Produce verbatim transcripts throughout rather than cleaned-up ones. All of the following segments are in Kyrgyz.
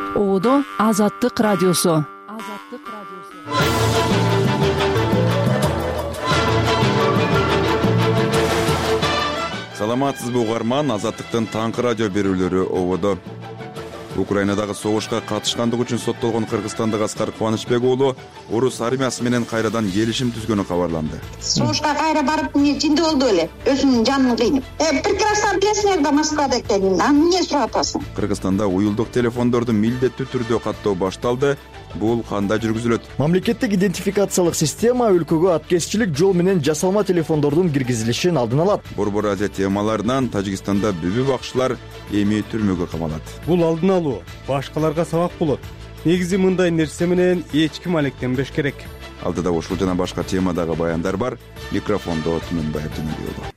Ободо Азаттык радиосу. Азаттык радиосу. Саламатсызбы угарман, Азаттыктын таңкы радио берүүлөрү ободо. Украинадагы согушка катышкандыгы үчүн соттолгон Кыргызстандык Аскар Кубанычбек уулу орус армиясы менен кайрадан келишим түзгөнү кабарланды. Согушка кайра барып, эмне жинди болду эле, өзүнүн жанын кыйнап. Э, прекрасно билесиңер да Москвада экенин. Аны эмне сурап атасың? Кыргызстанда уюлдук телефондорду милдеттүү түрдө каттоо башталды. Бул кандай жүргүзүлөт? Мамлекеттик идентификациялык система өлкөгө аткезчилик жол менен жасалма телефондордун киргизилишин алдын алат. Борбор Азия темаларынан Тажикстанда бүбү бакчылар эми түрмөгө камалат. Бул алдын алуу башкаларга сабак болот. Негизи мындай нерсе менен эч ким алектенбеш керек. Алдыда ушул жана башка темадагы баяндар бар. Микрофондо Түмөнбай Абдымелиев уулу.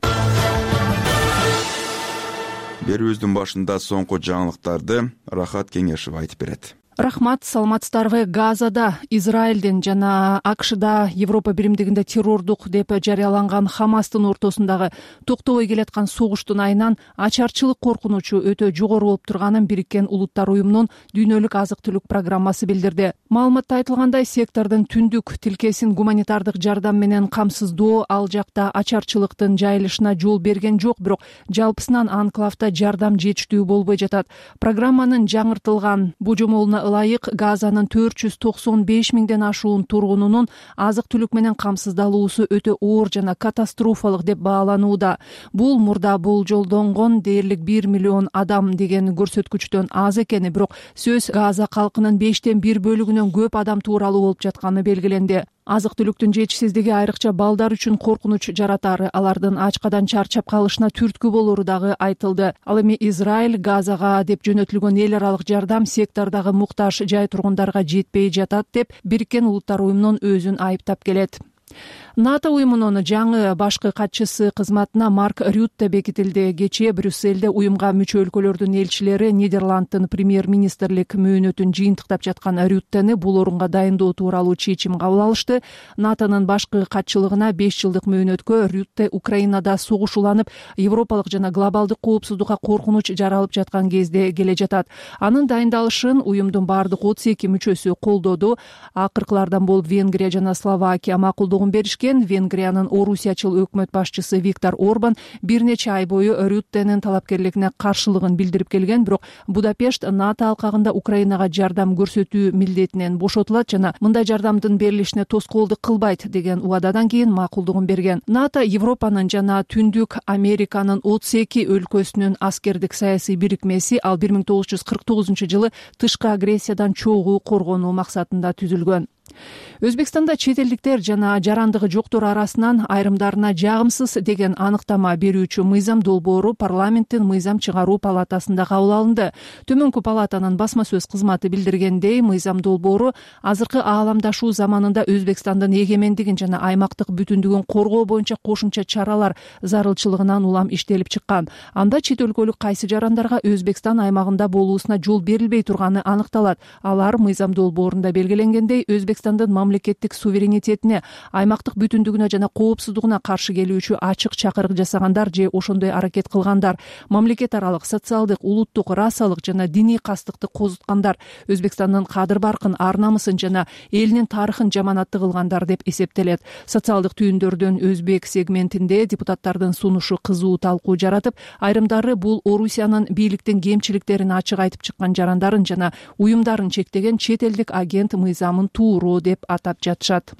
Берүүбүздүн башында соңку жаңылыктарды Рахат Кеңешев айтып берет. Рахмат, саламатсыздарбы. Газада, Израилден жана АКШда Европа биримдигинде террордук деп жарыяланган Хамастын ортосундагы токтобой келаткан согуштун айынан ачарчылык коркунучу өтө жогору болуп турганын Бириккен Улуттар уюмунун дүйнөлүк азык-түлүк программасы билдирди. Маалыматта айтылгандай, сектордун түндүк тилкесин гуманитардык жардам менен камсыздоо ал жакта ачарчылыктын жайылышына жол берген жок, бирок жалпысынан анклавда жардам жетиштүү болбой жатат. Программанын жаңыртылган божомолуна ылайык Газанын төрт жүз токсон беш миңден ашуун тургунунун азык-түлүк менен камсыздалуусу өтө оор жана катастрофалык деп бааланууда. Бул мурда болжолдонгон дээрлик бир миллион адам деген көрсөткүчтөн аз экени, бирок сөз Газа калкынын бештен бир бөлүгүнөн көп адам тууралуу болуп жатканы белгиленди. Азык-түлүктүн жетишсиздиги айрыкча балдар үчүн коркунуч жаратары, алардын ачкадан чарчап калышына түрткү болору дагы айтылды. Ал эми Израиль Газага деп жөнөтүлгөн эл аралык жардам сектордогу муктаж жай тургундарга жетпей жатат деп Бириккен Улуттар уюмунун өзүн айыптап келет. НАТО уюмунун жаңы башкы катчысы кызматына Марк Рютте бекитилди. Кечээ Брюссельде уюмга мүчө өлкөлөрдүн элчилери Нидерландтын премьер-министрлик мөөнөтүн жыйынтыктап жаткан Рюттени бул орунга дайындоо тууралуу чечим кабыл алышты. НАТОнун башкы катчылыгына беш жылдык мөөнөткө Рютте Украинада согуш уланып, европалык жана глобалдык коопсуздукка коркунуч жаралып жаткан кезде келе жатат. Анын дайындалышын уюмдун бардык отуз эки мүчөсү колдоду. Акыркылардан болуп Венгрия жана Словакия макулдугун беришкен. Венгриянын орусиячыл өкмөт башчысы Виктор Орбан бир нече ай бою Рюттенин талапкерлигине каршылыгын билдирип келген, бирок Будапешт НАТО алкагында Украинага жардам көрсөтүү милдетинен бошотулат жана мындай жардамдын берилишине тоскоолдук кылбайт деген убададан кийин макулдугун берген. НАТО Европанын жана Түндүк Американын отуз эки өлкөсүнүн аскердик саясий бирикмеси, ал бир миң тогуз жүз кырк тогузунчу жылы тышкы агрессиядан чогуу коргонуу максатында түзүлгөн. Өзбекстанда чет элдиктер жана жарандыгы жоктор арасынан айрымдарына жагымсыз деген аныктама берүүчү мыйзам долбоору парламенттин мыйзам чыгаруу палатасында кабыл алынды. Төмөнкү палатанын басма сөз кызматы билдиргендей, мыйзам долбоору азыркы ааламдашуу заманында Өзбекстандын эгемендигин жана аймактык бүтүндүгүн коргоо боюнча кошумча чаралар зарылчылыгынан улам иштелип чыккан. Анда чет өлкөлүк кайсы жарандарга Өзбекстан аймагында болуусуна жол берилбей турганы аныкталат. Алар мыйзам долбоорунда белгиленгендей Өзбекстандын мамлекеттик суверенитетине, аймактык бүтүндүгүнө жана коопсуздугуна каршы келүүчү ачык чакырык жасагандар же ошондой аракет кылгандар, мамлекет аралык социалдык, улуттук, расалык жана диний кастыкты козуткандар, Өзбекстандын кадыр-баркын, ар-намысын жана элинин тарыхын жаманатты кылгандар деп эсептелет. Социалдык түйүндөрдөн өзбек сегментинде депутаттардын сунушу кызуу талкуу жаратып, айрымдары бул Орусиянын бийликтин кемчиликтерин ачык айтып чыккан жарандарын жана уюмдарын чектеген чет элдик агент мыйзамын тууруу деп атап жатышат.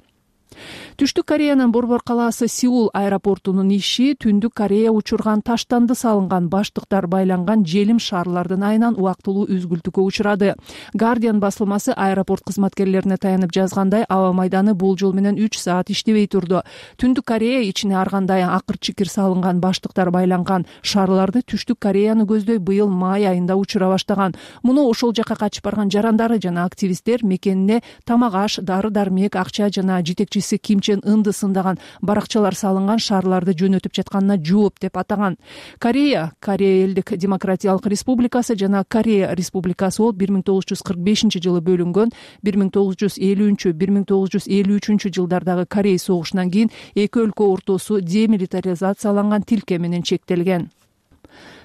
Түштүк Кореянын борбор калаасы Сеул аэропортунун иши Түндүк Корея учурган таштанды салынган баштыктар байланган желим шарлардын айынан убактылуу үзгүлтүккө учурады. Guardian басылмасы аэропорт кызматкерлерине таянып жазгандай, аба майданы болжол менен үч саат иштебей турду. Түндүк Корея ичине ар кандай акыр-чикир салынган баштыктар байланган шарларды Түштүк Кореяны көздөй быйыл май айында учура баштаган. Муну ошол жака качып барган жарандары жана активисттер мекенине тамак аш, дары-дармек, акча жана жетекчи Ким Чен Ынды сындаган баракчалар салынган шарларды жөнөтүп жатканына жооп деп атаган. Корея, Корея элдик демократиялык республикасы жана Корея республикасы болуп бир миң тогуз жүз кырк бешинчи жылы бөлүнгөн. бир миң тогуз жүз элүүнчү бир миң тогуз жүз элүү үчүнчү жылдардагы Корей согушунан кийин эки өлкө ортосу демилитаризацияланган тилке менен чектелген.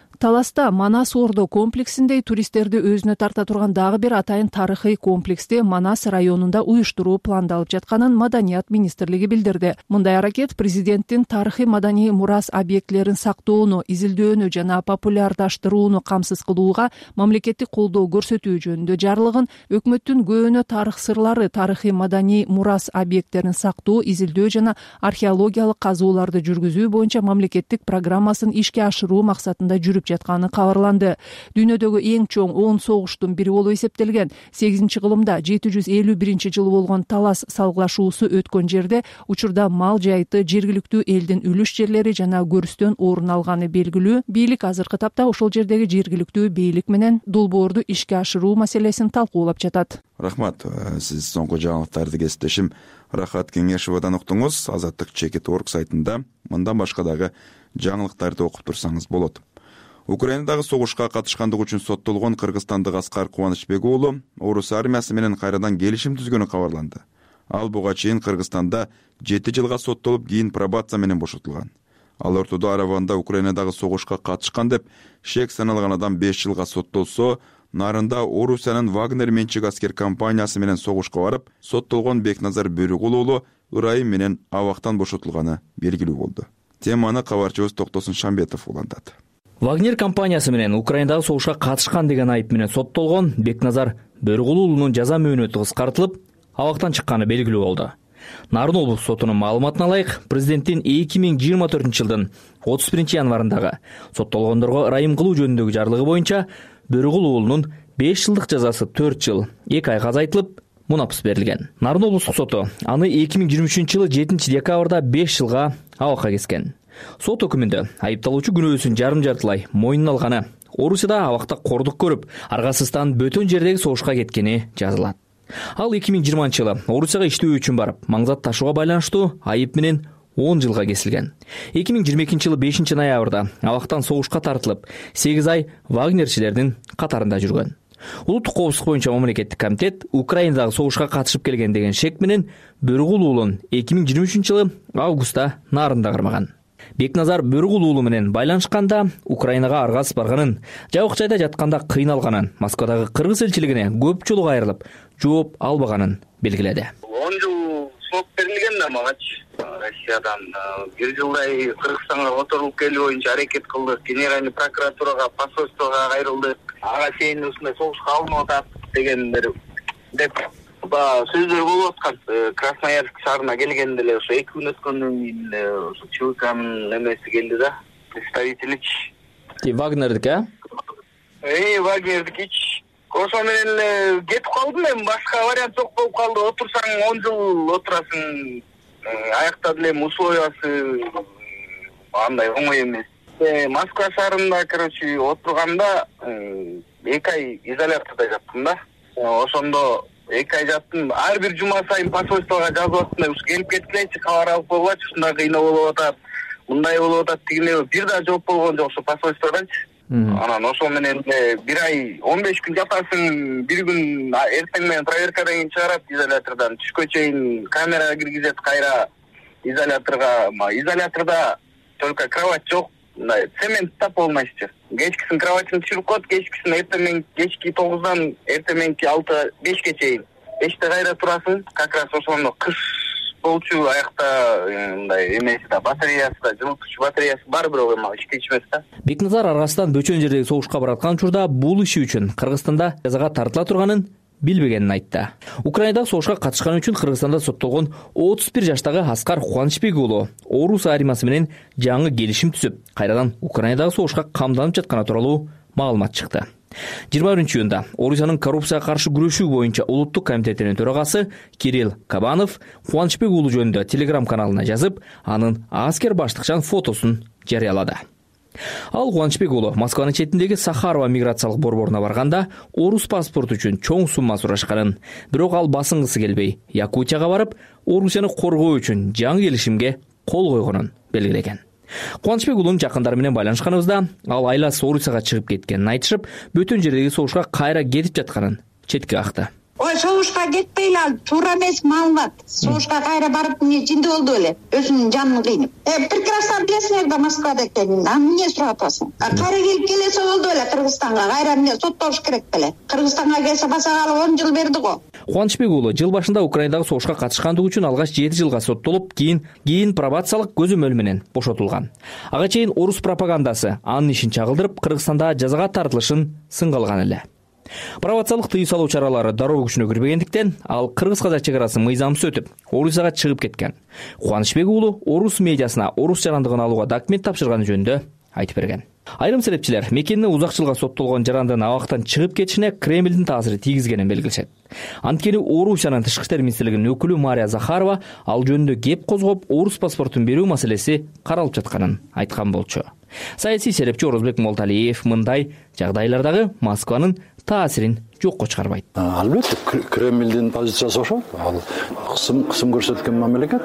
Таласта Манас Ордо комплексинде туристтерди өзүнө тарта турган дагы бир атайын тарыхый комплексти Манас районунда уюштуруу пландалып жатканын Маданият министрлиги билдирди. Мындай аракет президенттин тарыхый маданий мурас объектилерин сактоону, изилдөөнү жана популярдаштырууну камсыз кылууга мамлекеттик колдоо көрсөтүү жөнүндө жарлыгын, өкмөттүн көөнө тарых сырлары, тарыхый маданий мурас объекттерин сактоо, изилдөө жана археологиялык казууларды жүргүзүү боюнча мамлекеттик программасын ишке ашыруу максатында жүрүп жатканы кабарланды. Дүйнөдөгү эң чоң он согуштун бири болуп эсептелген сегизинчи кылымда жети жүз элүү биринчи жылы болгон Талас салгылашуусу өткөн жерде учурда мал жайыты, жергиликтүү элдин үлүш жерлери жана көрүстөн орун алганы белгилүү. Бийлик азыркы тапта ошол жердеги жергиликтүү бийлик менен долбоорду ишке ашыруу маселесин талкуулап жатат. Рахмат. Сиз соңку жаңылыктарды кесиптешим Рахат Кеңешовадан уктуңуз. Азаттык чекит точка орг сайтында мындан башка дагы жаңылыктарды окуп турсаңыз болот. Украинадагы согушка катышкандыгы үчүн соттолгон кыргызстандык Аскар Кубанычбек уулу орус армиясы менен кайрадан келишим түзгөнү кабарланды. Ал буга чейин Кыргызстанда жети жылга соттолуп, кийин пробация менен бошотулган. Ал ортодо Араванда Украинадагы согушка катышкан деп шек саналган адам беш жылга соттолсо, нарында Орусиянын Вагнер менчик аскер компаниясы менен согушка барып, соттолгон Бекназар Бөрүгул уулу ырайым менен абактан бошотулганы белгилүү болду. Теманы кабарчыбыз Токтосун Шамбетов улантат. Вагнер компаниясы менен Украинадагы согушка катышкан деген айып менен соттолгон Бекназар Бөрүгул уулунун жаза мөөнөтү кыскартылып, абактан чыкканы белгилүү болду. Нарын облустук сотунун маалыматына ылайык, президенттин эки миң жыйырма төртүнчү жылдын отуз биринчи январындагы соттолгондорго ырайым кылуу жөнүндөгү жарлыгы боюнча Бөрүгул уулунун беш жылдык жазасы төрт жыл эки айга азайтылып, мунапыс берилген. Нарын облустук соту аны эки миң жыйырма үчүнчү жылы жетинчи декабрда беш жылга абакка кескен. Сот өкүмүндө айыпталуучу күнөөсүн жарым жартылай мойнуна алганы, Орусияда абакта кордук көрүп, аргасыздан бөтөн жердеги согушка кеткени жазылат. Ал эки миң жыйырманчы жылы Орусияга иштөө үчүн барып, маңзат ташууга байланыштуу айып менен он жылга кесилген. эки миң жыйырма экинчи жылы бешинчи ноябрда абактан согушка тартылып, сегиз ай вагнерчилердин катарында жүргөн. Улуттук коопсуздук боюнча мамлекеттик комитет Украинадагы согушка катышып келген деген шек менен Бөрүгул уулун эки миң жыйырма үчүнчү жылы августта нарында кырмаган. Бекназар Бөрүгул уулу менен байланышканда Украинага аргасыз барганын, жабык жайда жатканда кыйналганын, Москвадагы кыргыз элчилигине көп жолу кайрылып, жооп албаганын белгиледи. он жыл срок берилген да магачы. Россиядан бир жылдай Кыргызстанга которулуп келүү боюнча аракет кылдык. Генеральный прокуратурага, посольствого кайрылдык. Ага чейин ушундай согушка алынып атат дегендер деп сөздөр болуп аткан. Красноярск шаарына келгенде эле ошо эки күн өткөндөн кийин ошо ЧВКнын эмеси келди да, представительич. Ти Вагнердик, а? Э, Вагнердик. Ошо менен эле кетип калдым мен, башка вариант жок болуп калды. Отурсаң он жыл отурасың. Аякта деле условиясы андай оңой эмес. Москва шаарында, короче, отурганда эки ай изоляторда жаттым да. Ошондо эки ай жаттым. Ар бир жума сайын посольствого жазып аттым. Ушу келип кеткилечи, кабар алып койгулачы, ушундай кыйноо болуп атат. Мындай болуп атат дегенде бир да жооп болгон жок ошо посольстводончу. Анан ошол менен бир ай он беш күн жатасың, бир күн эртең менен проверкадан кийин чыгарат изолятордон. Түшкө чейин камерага киргизет, кайра изоляторга. Изоляторда только кровать жок. Цемент тап болмайчы. Кечкисин кроватьын түшүрүп коет, кечкисин эртең кечки тогуздан эртең алты бешке чейин. Беште кайра турасың, как раз ошондо кыш болчу аякта мындай эмеси да, батареясы да, жылытуучу батареясы бар, бирок эми иштечү эмес да. Бекназар аргасынан бөтөн жердеги согушка бараткан учурда бул иши үчүн Кыргызстанда жазага тартыла турганын билбегенин айтты. Украинадагы согушка катышканы үчүн Кыргызстанда соттолгон отуз бир жаштагы Аскар Кубанычбек уулу орус армиясы менен жаңы келишим түзүп, кайрадан Украинадагы согушка камданып жатканы тууралуу маалымат чыкты. жыйырма биринчи июнда Орусиянын коррупцияга каршы күрөшүү боюнча улуттук комитетинин төрагасы Кирилл Кабанов Кубанычбек уулу жөнүндө Telegram каналына жазып, анын аскер баштыкчан фотосун жарыялады. Ал Кубанычбек уулу Москванын четиндеги Сахарова миграциялык борборуна барганда орус паспорту үчүн чоң сумма сурашканын, бирок ал басынгысы келбей, Якутияга барып, Орусияны коргоо үчүн жаңы келишимге кол койгонун белгилеген. Кубанычбек уулунун жакындары менен байланышканыбызда, ал айласы Орусияга чыгып кеткенин айтышып, бөтөн жердеги согушка кайра кетип жатканын четке какты. ой согушка кетпейли ал туура эмес маалымат. Согушка кайра барып эмне жинди болду эле өзүнүн жанын кыйнап. Э прекрасно билесиңер да Москвада экенин. А эмне сурап атасың? Кайра келип келесе болду эле Кыргызстанга. Кайра эмне соттош керек беле? Кыргызстанга келсе басагалы он жыл берди го. Кубанычбек уулу жыл башында Украинадагы согушка катышкандыгы үчүн алгач жети жылга соттолуп, кийин кийин пробациялык көзөмөл менен бошотулган. Ага чейин орус пропагандасы анын ишин чагылдырып, Кыргызстанда жазага тартылышын сынга алган эле. Пробациялык тыюу салуу чаралары дароо күчүнө кирбегендиктен, ал Кыргыз-Казак чек арасы мыйзамсыз өтүп, Орусияга чыгып кеткен. Кубанычбек уулу орус медиасына орус жарандыгын алууга документ тапшырганы жөнүндө айтып берген. Айрым серепчилер мекенини узак жылга соттолгон жарандын абактан чыгып кетишине Кремлдин таасири тийгизгенин белгилешет. Анткени Орусиянын тышкы иштер министрлигинин өкүлү Мария Захарова ал жөнүндө кеп козгоп, орус паспортун берүү маселеси каралып жатканын айткан болчу. Саясий серепчи Орозбек Молдалиев мындай жагдайлардагы Москванын таасирин жокко чыгарбайт. Албетте, Кремлдин позициясы ошол. Ал кысым кысым көрсөткөн мамлекет,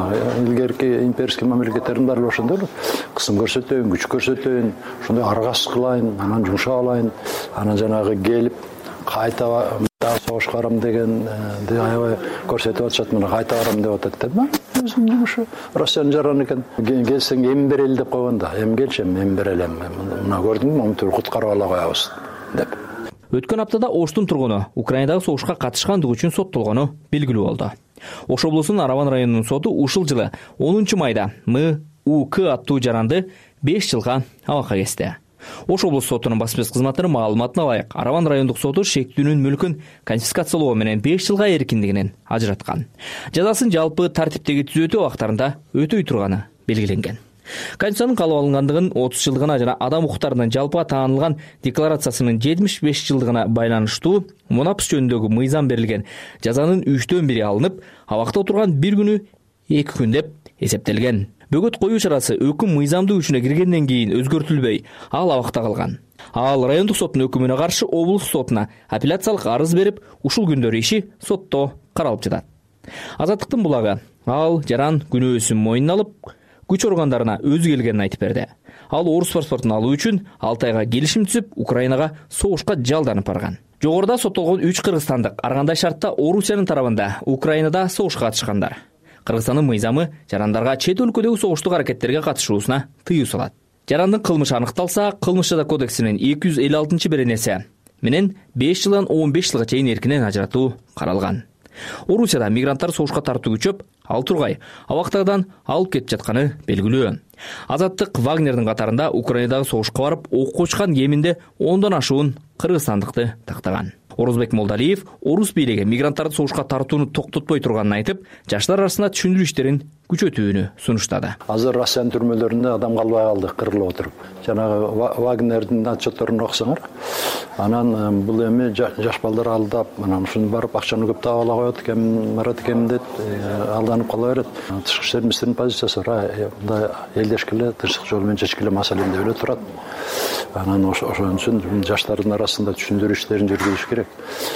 илгерки имперский мамлекеттердин баары ошондой эле. Кысым көрсөтөйүн, күч көрсөтөйүн, ошондой аргасыз кылайын, анан жумшап алайын, анан жанагы келип кайта согушка барам деген аябай көрсөтүп атышат, мына кайта барам деп атат да. Өзүнүн жумушу Россиянын жараны экен. Келсең эми берели деп койгонда, эми келчем, эми берелем. Мына көрдүңбү, момтур куткарып ала коебуз деп. Өткөн аптада Оштун тургуну Украинадагы согушка катышкандыгы үчүн соттолгону белгилүү болду. Ош облусунун Араван районунун соту ушул жылы онунчу майда М У К аттуу жаранды беш жылга абакка кести. Ош облус сотунун баспасөз кызматынын маалыматына ылайык, Араван райондук соту шектүүнүн мүлкүн конфискациялоо менен беш жылга эркиндигинен ажыраткан. Жазасын жалпы тартиптеги түзөтүү убактарында өтөй турганы белгиленген. Конституциянын калып алынгандыгын отуз жылдыгына жана адам укуктарынын жалпыга таанылган декларациясынын жетимиш беш жылдыгына байланыштуу мунапс жөнүндөгү мыйзам берилген жазанын үчтөн бири алынып, абакта отурган бир күнү эки күн деп эсептелген. Бөгөт коюу чарасы өкүм мыйзамдуу күчүнө киргенден кийин өзгөртүлбөй, ал абакта калган. Ал райондук соттун өкүмүнө каршы облус сотуна апелляциялык арыз берип, ушул күндөр иши сотто каралып жатат. Азаттыктын булагы ал жаран күнөөсүн мойнуна алып, күч органдарына өзү келгенин айтып берди. Ал орус паспортун алуу үчүн алты айга келишим түзүп, Украинага согушка жалданып барган. Жогоруда соттолгон үч кыргызстандык ар кандай шартта Орусиянын тарабында Украинада согушка катышкандар. Кыргызстандын мыйзамы жарандарга чет өлкөдөгү согуштук аракеттерге катышуусуна тыюу салат. Жарандын кылмышы аныкталса, кылмыш жаза кодексинин эки жүз элүү алтынчы беренеси менен беш жылдан он беш жылга чейин эркинен ажыратуу каралган. Орусияда мигранттар согушка тартуу күчөп, ал тургай абактардан алып кетип жатканы белгилүү. Азаттык Вагнердин катарында Украинадагы согушка барып, окко учкан кеминде ондон ашуун кыргызстандыкты тактаган. Орозбек Молдалиев орус бийлиги мигранттарды согушка тартууну токтотпой турганын айтып, жаштар арасында түшүндүрүү иштерин күчөтүүнү сунуштады. Азыр Россиянын түрмөлөрүндө адам калбай калды, кырылып отуруп. Жанагы Вагнердин отчетторун окусаңар, анан бул эми жаш балдар алдап, анан ушуну барып акчаны көп таап ала коет экен, барат экен деп алданып кала берет. Тышкы иштер министринин позициясы мындай элдешкиле, тынчтык жолу менен чечкиле маселе деп эле турат. Анан ошон үчүн жаштардын арасында түшүндүрүү иштерин жүргүзүш керек.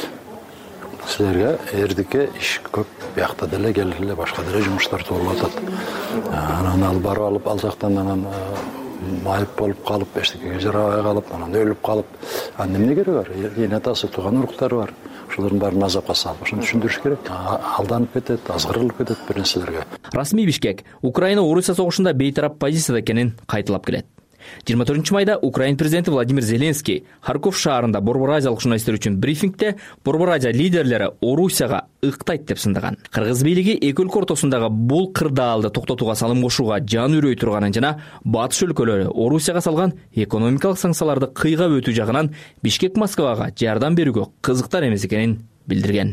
Силерге эрдикке иш көп, биякта деле келгиле башка деле жумуштар болуп атат. Анан ал барып алып, ал жактан анан майып болуп калып, эчтекеге жарабай калып, анан өлүп калып, анан эмне кереги бар? Эне атасы, тууган уруктары бар. Ошолордун баарын азапка салып, ошону түшүндүрүш керек. Алданып кетет, азгырылып кетет бир нерселерге. Расмий Бишкек Украина Орусия согушунда бейтарап позицияда экенин кайталап келет. жыйырма төртүнчү майда Украин президенти Владимир Зеленский Харьков шаарында Борбор Азиялык журналисттер үчүн брифингде Борбор Азия лидерлери Орусияга ыктайт деп сындаган. Кыргыз бийлиги эки өлкө ортосундагы бул кырдаалды токтотууга салым кошууга жан үрөй турганын жана батыш өлкөлөрү Орусияга салган экономикалык санкцияларды кыйгап өтүү жагынан Бишкек Москвага жардам берүүгө кызыктар эмес экенин билдирген.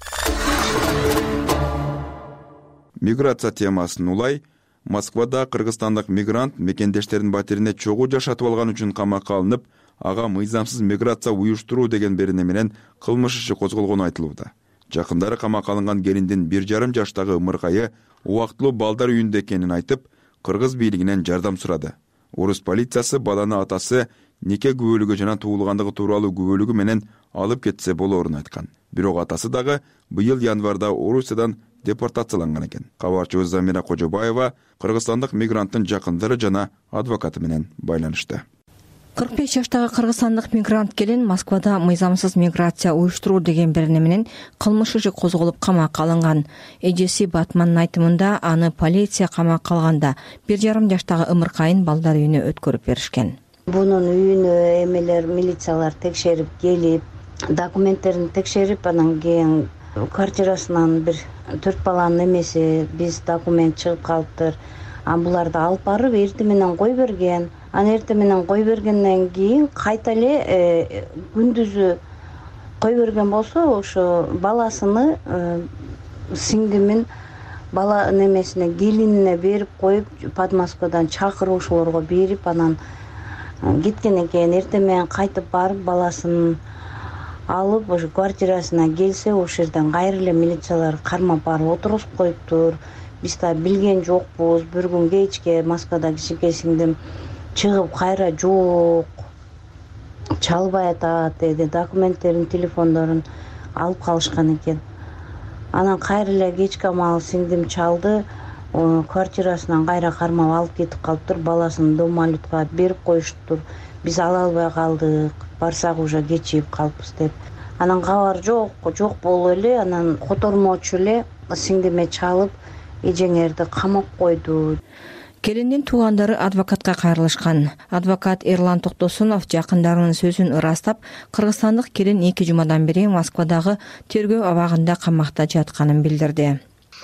Миграция темасын улай Москвада кыргызстандык мигрант мекендештердин батирине чогуу жашатып алган үчүн камакка алынып, ага мыйзамсыз миграция уюштуруу деген берене менен кылмыш иши козголгону айтылууда. Жакындары камакка алынган келиндин бир жарым жаштагы ымыркайы убактылуу балдар үйүндө экенин айтып, кыргыз бийлигинен жардам сурады. Орус полициясы баланы атасы нике күбөлүгү жана туулгандыгы тууралуу күбөлүгү менен алып кетсе болоорун айткан. Бирок атасы дагы быйыл январда Орусиядан депортацияланган экен. Кабарчыбыз Замира Кожобаева кыргызстандык мигранттын жакындары жана адвокаты менен байланышты. кырк беш жаштагы кыргызстандык мигрант келин Москвада мыйзамсыз миграция уюштуруу деген берене менен кылмыш иши козголуп камакка алынган. Эжеси Батмандын айтымында аны полиция камакка алганда бир жарым жаштагы ымыркайын балдар үйүнө өткөрүп беришкен. Бунун үйүнө эмелер милициялар текшерип келип, документтерин текшерип, анан кийин квартирасынан бир төрт баланын эмеси биз документ чыгып калыптыр. А буларды алып барып эртең менен кой берген. Аны эртең менен кой бергенден кийин кайта эле күндүзү кой берген болсо, ошо баласыны сиңдимин бала немесине келинине берип коюп, Подмосковадан чакырып ошолорго берип, анан кеткенден кийин эртең менен кайтып барып баласын алып ошо квартирасына келсе, ошол жерден кайра эле милициялар кармап барып отургузуп коюптур. Биз да билген жокпуз. Бир күн кечке Москвада кичинекей сиңдим чыгып кайра жок, чалбай атат деди. Документтерин, телефондорун алып калышкан экен. Анан кайра эле кечке амал сиңдим чалды, квартирасынан кайра кармап алып кетип калыптыр. Баласын домалютка берип коюштур. Биз ала албай калдык. Барсак уже кечип калыппыз деп. Анан кабар жок, жок болуп эле, анан котормочу эле сиңдиме чалып эжеңерди камап койду. Келиндин туугандары адвокатка кайрылышкан. Адвокат Эрлан Токтосунов жакындарынын сөзүн ырастап, кыргызстандык келин эки жумадан бери Москвадагы тергөө абагында камакта жатканын билдирди.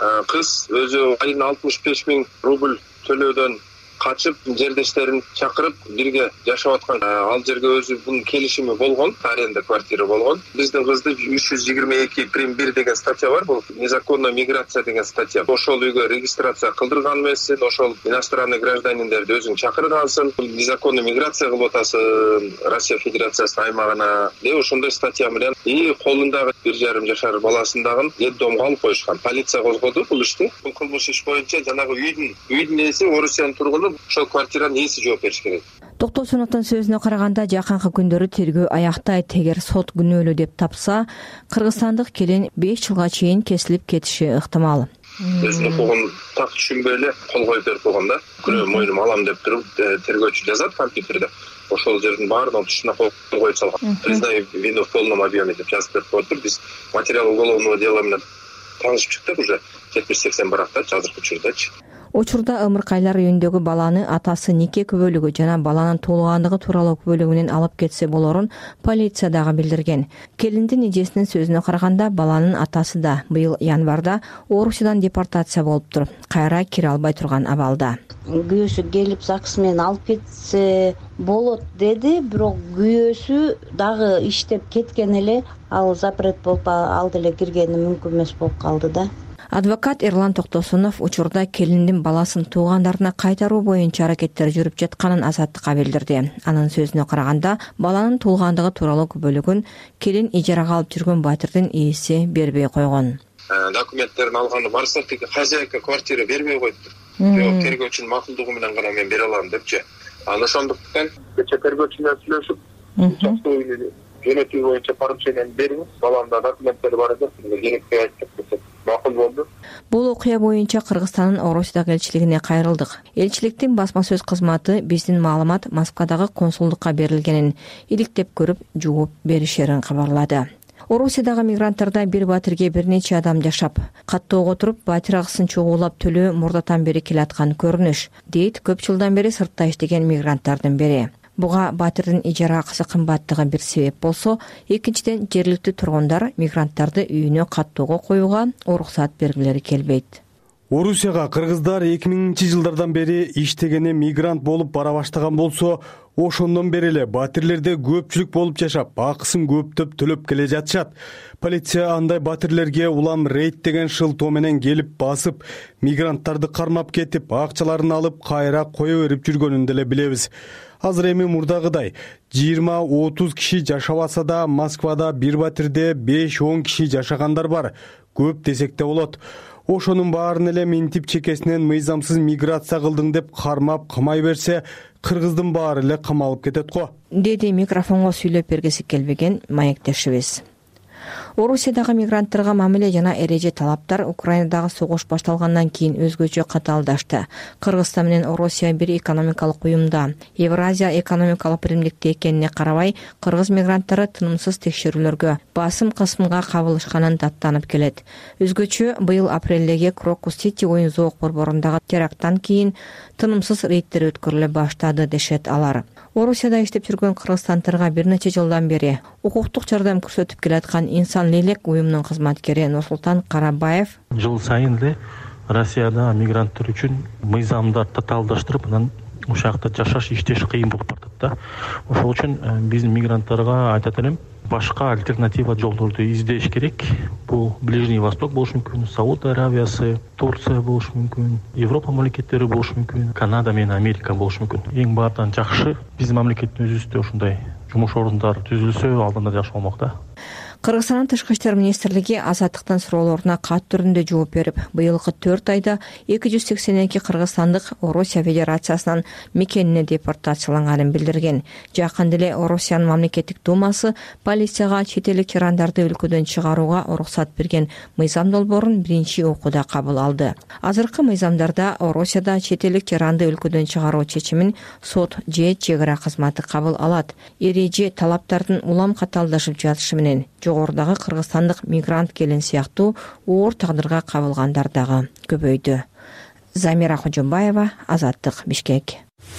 Кыз өзү айына алтымыш беш миң рубль төлөөдөн качып, жердештерин чакырып бирге жашап аткан. Ал жерге өзү бунун келишими болгон, аренда квартира болгон. Биздин кызды үч жүз жыйырма эки прим бир деген статья бар, бул незаконная миграция деген статья. Ошол үйгө регистрация кылдырган эмессиң, ошол иностранный гражданиндерди өзүң чакыргансың, незаконная миграция кылып атасың Россия Федерациясынын аймагына. Деп ошондой статья менен и колундагы бир жарым жашар баласын дагы детдомго алып коюшкан. Полиция козгоду бул ишти. Бул кылмыш иш боюнча жанагы үйдүн үйдүн ээси, Орусиянын тургуну ошол квартиранын ээси жооп бериш керек. Токтосуновдун сөзүнө караганда, жакынкы күндөрү тергөө аяктайт. Эгер сот күнөөлүү деп тапса, кыргызстандык келин беш жылга чейин кесилип кетиши ыктымал. Өзүнүн укугун так түшүнбөй эле кол коюп берип койгон да. Күнөө мойнума алам деп туруп тергөөчү жазат компьютерде. Ошол жердин баарына тушуна кол коюп салган. Признаю вину в полном объеме деп жазып берип коюптур. Биз материал уголовного дела менен таанышып чыктык уже жетимиш сексен баракта азыркы учурдачы. Учурда ымыркайлар үйүндөгү баланы атасы нике күбөлүгү жана баланын туулгандыгы тууралуу күбөлүгүнөн алып кетсе болорун полиция дагы билдирген. Келиндин эжесинин сөзүнө караганда, баланын атасы да быйыл январда Орусиядан депортация болуптур. Кайра кире албай турган абалда. Күйөөсү келип ЗАГС менен алып кетсе болот деди, бирок күйөөсү дагы иштеп кеткен эле, ал запрет болуп алды эле киргени мүмкүн эмес болуп калды да. Адвокат Эрлан Токтосунов учурда келиндин баласын туугандарына кайтаруу боюнча аракеттер жүрүп жатканын Азаттыкка билдирди. Анын сөзүнө караганда, баланын туулгандыгы тууралуу күбөлүгүн келин ижарага алып жүргөн батирдин ээси бербей койгон. Документтерин алганы барса, тиги хозяйка квартира бербей коюптур. Жок, тергөөчүнүн макулдугу менен гана мен бере алам депчи. Аны ошондуктан кече тергөөчү менен сүйлөшүп, участковый жөнөтүү боюнча поручениени бериңиз, баламда документтери бар экен, керекти айтып десек макул болду. Бул окуя боюнча Кыргызстандын Орусиядагы элчилигине кайрылдык. Элчиликтин басма сөз кызматы биздин маалымат Москвадагы консулдукка берилгенин иликтеп көрүп жооп беришерин кабарлады. Орусиядагы мигранттарда бир батирге бир нече адам жашап, каттоого туруп батир акысын чогуулап төлөө мурдатан бери келаткан көрүнүш, дейт көп жылдан бери сыртта иштеген мигранттардын бири. Буга батирдин ижара акысы кымбаттыгы бир себеп болсо, экинчиден жергиликтүү тургундар мигранттарды үйүнө каттоого коюуга уруксат бергилери келбейт. Орусияга кыргыздар эки миңинчи жылдардан бери иштегени мигрант болуп бара баштаган болсо, ошондон бери эле батирлерде көпчүлүк болуп жашап, акысын көптөп төлөп келе жатышат. Полиция андай батирлерге улам рейд деген шылтоо менен келип басып, мигранттарды кармап кетип, акчаларын алып кайра кое берип жүргөнүн деле билебиз. Азыр эми мурдагыдай жыйырма отуз киши жашабаса да, Москвада бир батирде беш он киши жашагандар бар. Көп десек да болот. Ошонун баарын эле минтип чекесинен мыйзамсыз миграция кылдың деп кармап камай берсе, кыргыздын баары эле камалып кетет го, деди микрофонго сүйлөп бергиси келбеген маектешибиз. Орусиядагы мигранттарга мамиле жана эреже талаптар Украинадагы согуш башталгандан кийин өзгөчө катаалдашты. Кыргызстан менен Орусия бир экономикалык уюмда. Евразия экономикалык биримдикте экенине карабай, кыргыз мигранттары тынымсыз текшерүүлөргө, басым кысымга кабылышканын даттанып келет. Өзгөчө быйыл апрелдеги Крокус Сити оюн зоок борборундагы теракттан кийин тынымсыз рейдтер өткөрүлө баштады дешет алар. Орусияда иштеп жүргөн кыргызстандтарга бир нече жылдан бери укуктук жардам көрсөтүп келаткан инсан лелек уюмунун кызматкери Нурсултан Карабаев жыл сайын эле Россияда мигранттар үчүн мыйзамды татаалдаштырып, анан ошол жакта жашаш, иштеш кыйын болуп баратат да. Ошол үчүн биздин мигранттарга айтат элем, башка альтернатива жолдорду издеш керек. Бул Ближний Восток болушу мүмкүн, Сауд Аравиясы, Турция болушу мүмкүн, Европа мамлекеттери болушу мүмкүн, Канада менен Америка болушу мүмкүн. Эң баарынан жакшы биздин мамлекеттин өзүбүздө ушундай жумуш орундар түзүлсө алдында жакшы болмок да. Кыргызстандын Тышкы иштер министрлиги азаттыктын суроолоруна кат түрүндө жооп берип, быйылкы төрт айда эки жүз сексен эки кыргызстандык Орусия Федерациясынын мекенине депортацияланганын билдирген. Жакында эле Орусиянын мамлекеттик думасы полицияга чет элдик тирандарды өлкөдөн чыгарууга уруксат берген мыйзам долбоорун биринчи окууда кабыл алды. Азыркы мыйзамдарда Орусияда чет элдик тиранды өлкөдөн чыгаруу чечимин сот же чек ара кызматы кабыл алат. Эреже талаптардын улам катаалдашып жатышы менен жогорудагы кыргызстандык мигрант келин сыяктуу оор тагдырга кабылгандар дагы көбөйдү. Замира Хожомбаева, Азаттык, Бишкек.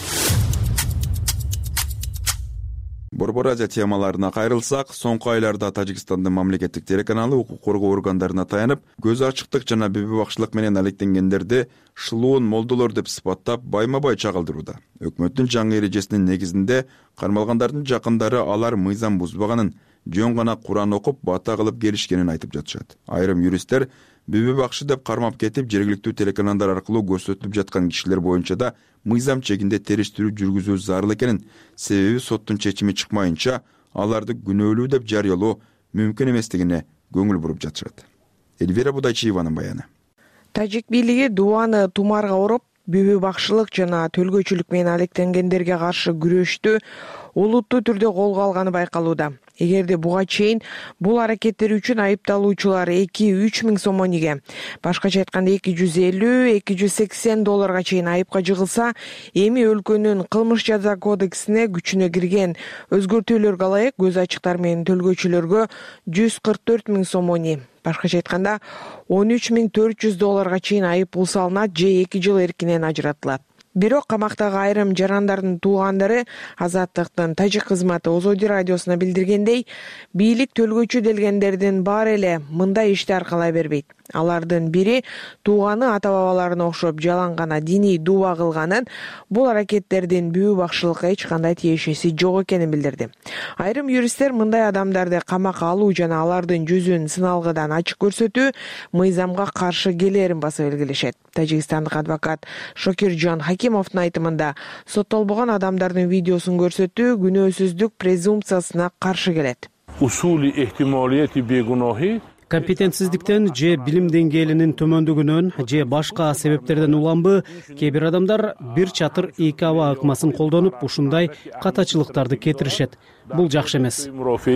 Борбор Азия темаларына кайрылсак, соңку айларда Тажикстандын мамлекеттик телеканалы укук коргоо органдарына таянып, көз ачыктык жана беби бакчылык менен алектенгендерди шылуун молдолор деп сыпаттап байма-бай чагылдырууда. Өкмөттүн жаңы эрежесинин негизинде кармалгандардын жакындары алар мыйзам бузбаганын, жөн гана Куран окуп, бата кылып келишкенин айтып жатышат. Айрым юристтер беби бакчы деп кармап кетип, жергиликтүү телеканалдар аркылуу көрсөтүлүп жаткан кишилер боюнча да мыйзам чегинде териштирүү жүргүзүү зарыл экенин, себеби соттун чечими чыкмайынча аларды күнөөлүү деп жарыялоо мүмкүн эместигине көңүл буруп жатышат. Эльвира Будайчиеванын баяны. Тажик бийлиги дубаны тумарга ороп, беби бакчылык жана төлгөчүлүк менен алектенгендерге каршы күрөштү олуттуу түрдө колго алганы байкалууда. Эгерде буга чейин бул аракеттери үчүн айыпталуучулар эки үч миң сомониге, башкача айтканда эки жүз элүү эки жүз сексен долларга чейин айыпка жыгылса, эми өлкөнүн кылмыш жаза кодексине күчүнө кирген өзгөртүүлөргө ылайык көз ачыктар менен төлгөчүлөргө жүз кырк төрт миң сомони, башкача айтканда он үч миң төрт жүз долларга чейин айып пул салынат же эки жыл эркинен ажыратылат. Бирок камактагы айрым жарандардын туугандары Азаттыктын тажик кызматы Озоди радиосуна билдиргендей, бийлик төлгөчү делгендердин баары эле мындай ишти аркалай бербейт. Алардын бири тууганы ата-бабаларына окшоп жалаң гана диний дуба кылганын, бул аракеттердин бүү бакчылыкка эч кандай тиешеси жок экенин билдирди. Айрым юристтер мындай адамдарды камакка алуу жана алардын жүзүн сыналгыдан ачык көрсөтүү мыйзамга каршы келерин басып элгилешет. Тажикстандык адвокат Шокиржон Хакимовдун айтымында, соттолбогон адамдардын видеосун көрсөтүү күнөөсүздүк презумпциясына каршы келет. Усули эхтималияти бегунохи компетентсиздиктен же билим деңгээлинин төмөндүгүнөн же башка себептерден уламбы, кээ бир адамдар бир чатыр эки аба ыкмасын колдонуп ушундай катачылыктарды кетиришет. Бул жакшы эмес,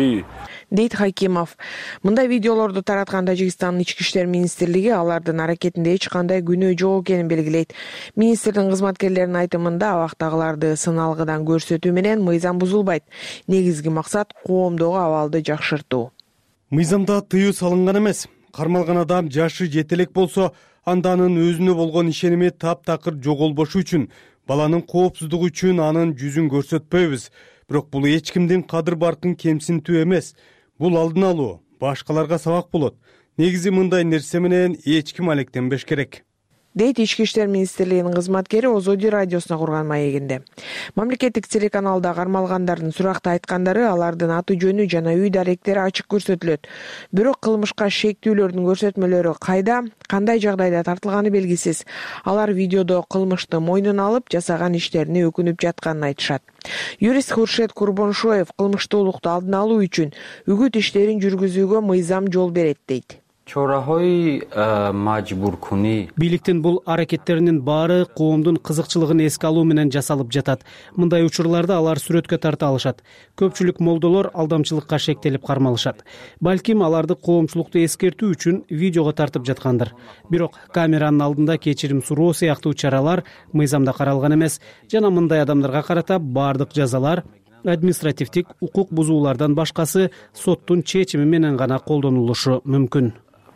дейт Хакимов. Мындай видеолорду тараткан Тажикстандын ички иштер министрлиги алардын аракетинде эч кандай күнөө жок экенин белгилейт. Министрдин кызматкерлеринин айтымында, абактагыларды сыналгыдан көрсөтүү менен мыйзам бузулбайт. Негизги максат коомдогу абалды жакшыртуу. Мыйзамда тыюу салынган эмес. Кармалган адам жашы жетелек болсо, анда анын өзүнө болгон ишеними таптакыр жоголбошу үчүн, баланын коопсуздугу үчүн анын жүзүн көрсөтпөйбүз. Бирок бул эч кимдин кадыр баркын кемсинтүү эмес. Бул алдын алуу, башкаларга сабак болот. Негизи мындай нерсе менен эч ким алектенбеш керек, дейт ички иштер министрлигинин кызматкери Озоди радиосуна курган маегинде. Мамлекеттик телеканалда кармалгандардын суракта айткандары, алардын аты жөнү жана үй даректери ачык көрсөтүлөт. Бирок кылмышка шектүүлөрдүн көрсөтмөлөрү кайда, кандай жагдайда тартылганы белгисиз. Алар видеодо кылмышты мойнуна алып, жасаган иштерине өкүнүп жатканын айтышат. Юрист Хуршет Курбоншоев кылмыштуулукту алдын алуу үчүн үгүт иштерин жүргүзүүгө мыйзам жол берет дейт. бийликтин бул аракеттеринин баары коомдун кызыкчылыгын эске алуу менен жасалып жатат. Мындай учурларда алар сүрөткө тарта алышат. Көпчүлүк молдолор алдамчылыкка шектелип кармалышат. Балким аларды коомчулукту эскертүү үчүн видеого тартып жаткандыр. Бирок камеранын алдында кечирим суроо сыяктуу чаралар мыйзамда каралган эмес жана мындай адамдарга карата баардык жазалар административдик укук бузуулардан башкасы соттун чечими менен гана колдонулушу мүмкүн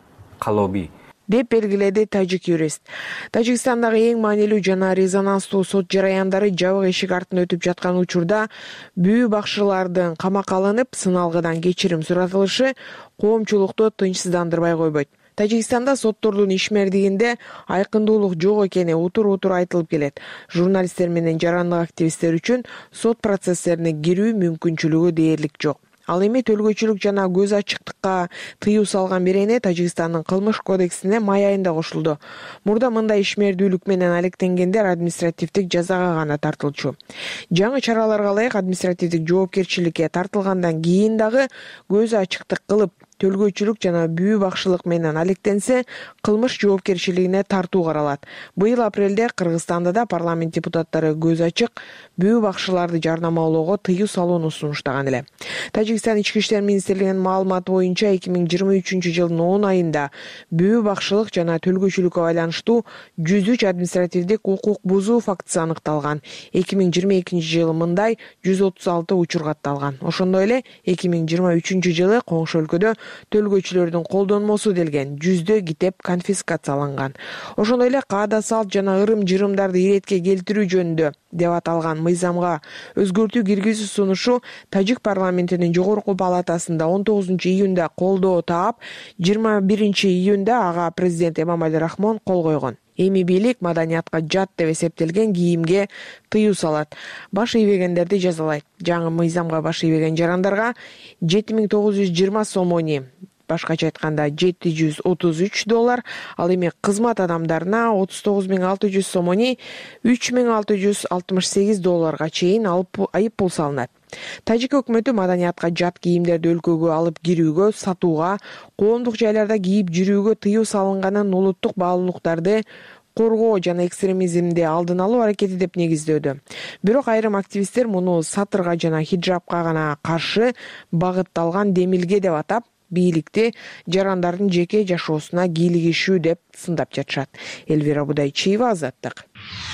деп белгиледи тажик юрист. Тажикстандагы эң маанилүү жана резонанстуу сот жараяндары жабык эшик артында өтүп жаткан учурда бүү бакчылардын камакка алынып сыналгыдан кечирим суратылышы коомчулукту тынчсыздандырбай койбойт. Тажикстанда соттордун ишмердигинде айкындуулук жок экени утур-утур айтылып келет. Журналисттер менен жарандык активисттер үчүн сот процесстерине кирүү мүмкүнчүлүгү дээрлик жок. Ал эми төлгөчүлүк жана көз ачыктыкка тыюу салган берене Тажикстандын кылмыш кодексине май айында кошулду. Мурда мындай ишмердүүлүк менен алектенгендер административдик жазага гана тартылчу. Жаңы чараларга ылайык административдик жоопкерчиликке тартылгандан кийин дагы көз ачыктык кылып төлгөчүлүк жана бүү бакчылык менен алектенсе кылмыш жоопкерчилигине тартуу каралат. Быйыл апрелде Кыргызстанда да парламент депутаттары көз ачык бүү бакчыларды жарнамалоого тыюу салууну сунуштаган эле. Тажикстан ички иштер министрлигинин маалыматы боюнча эки миң жыйырма үчүнчү жылдын он айында бүү бакчылык жана төлгөчүлүккө байланыштуу жүз үч административдик укук бузуу фактысы аныкталган. эки миң жыйырма экинчи жылы мындай жүз отуз алты учур катталган. Ошондой эле эки миң жыйырма үчүнчү жылы коңшу өлкөдө төлгөчүлөрдүн колдонмосу делген жүздө китеп конфискацияланган. Ошондой эле каада салт жана ырым-жырымдарды иретке келтирүү жөнүндө деп аталган мыйзамга өзгөртүү киргизүү сунушу Тажик парламентинин жогорку палатасында он тогузунчу июнда колдоо таап, жыйырма биринчи июнда ага президент Эмомали Рахмон кол койгон. Эми бийлик маданиятка жат деп эсептелген кийимге тыюу салат, баш ийбегендерди жазалайт. Жаңы мыйзамга баш ийбеген жарандарга жети миң тогуз жүз жыйырма сомони, башкача айтканда жети жүз отуз үч доллар, ал эми кызмат адамдарына отуз тогуз миң алты жүз сомони, үч миң алты жүз алтымыш сегиз долларга чейин айып пул салынат. Тажик өкмөтү маданиятка жат кийимдерди өлкөгө алып кирүүгө, сатууга, коомдук жайларда кийип жүрүүгө тыюу салынганын улуттук баалуулуктарды коргоо жана экстремизмди алдын алуу аракети деп негиздөөдө. Бирок айрым активисттер муну сатырга жана хиджабка гана каршы багытталган демилге деп атап, бийликти жарандардын жеке жашоосуна кийлигишүү деп сындап жатышат. Элвира Будайчиева, Азаттык.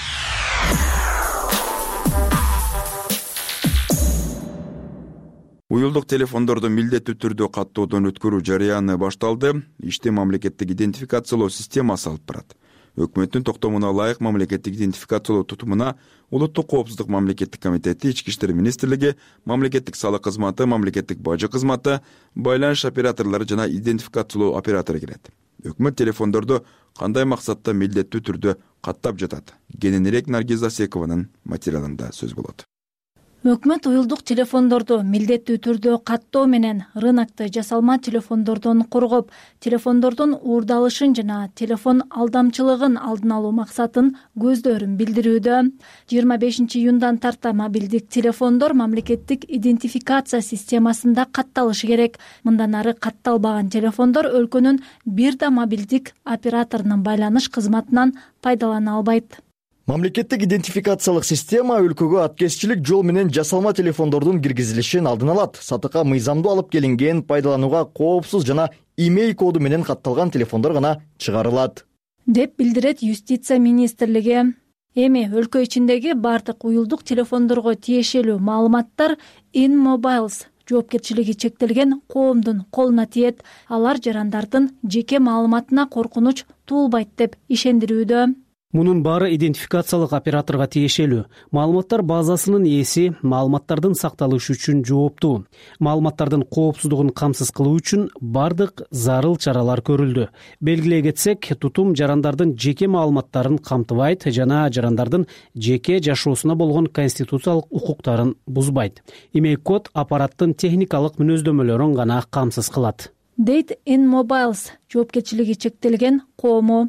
Уюлдук телефондорду милдеттүү түрдө каттоодон өткөрүү жарыяны башталды. Иште мамлекеттик идентификациялоо системасы алып барат. Өкмөттүн токтомуна ылайык мамлекеттик идентификациялоо тутумуна Улуттук коопсуздук мамлекеттик комитети, Ички иштер министрлиги, мамлекеттик салык кызматы, мамлекеттик бажы кызматы, байланыш операторлору жана идентификациялоо оператору кирет. Өкмөт телефондорду кандай максатта милдеттүү түрдө каттап жатат? Кененирээк Наргиз Асекованын материалында сөз болот. Өкмөт уюлдук телефондорду милдеттүү түрдө каттоо менен рынокто жасалма телефондордон коргоп, телефондордун уурдалышын жана телефон алдамчылыгын алдын алуу максатын көздөрүн билдирүүдө. жыйырма бешинчи июндан тарта мобилдик телефондор мамлекеттик идентификация системасында катталышы керек. Мындан ары катталбаган телефондор өлкөнүн бир да мобилдик операторунун байланыш кызматынан пайдалана албайт. Мамлекеттик идентификациялык система өлкөгө аткезчилик жол менен жасалма телефондордун киргизилишин алдын алат. Сатыкка мыйзамдуу алып келинген, пайдаланууга коопсуз жана имейл коду менен катталган телефондор гана чыгарылат, деп билдирет Юстиция министрлиги. Эми өлкө ичиндеги бардык уюлдук телефондорго тиешелүү маалыматтар InMobiles жоопкерчилиги чектелген коомдун колуна тиет. Алар жарандардын жеке маалыматына коркунуч туулбайт деп ишендирүүдө. Мунун баары идентификациялык операторго тиешелүү. Маалыматтар базасынын ээси маалыматтардын сакталышы үчүн жооптуу. Маалыматтардын коопсуздугун камсыз кылуу үчүн бардык зарыл чаралар көрүлдү. Белгилей кетсек, тутум жарандардын жеке маалыматтарын камтыбайт жана жарандардын жеке жашоосуна болгон конституциялык укуктарын бузбайт. Имейл код аппараттын техникалык мүнөздөмөлөрүн гана камсыз кылат, дейт InMobiles жоопкерчилиги чектелген коому.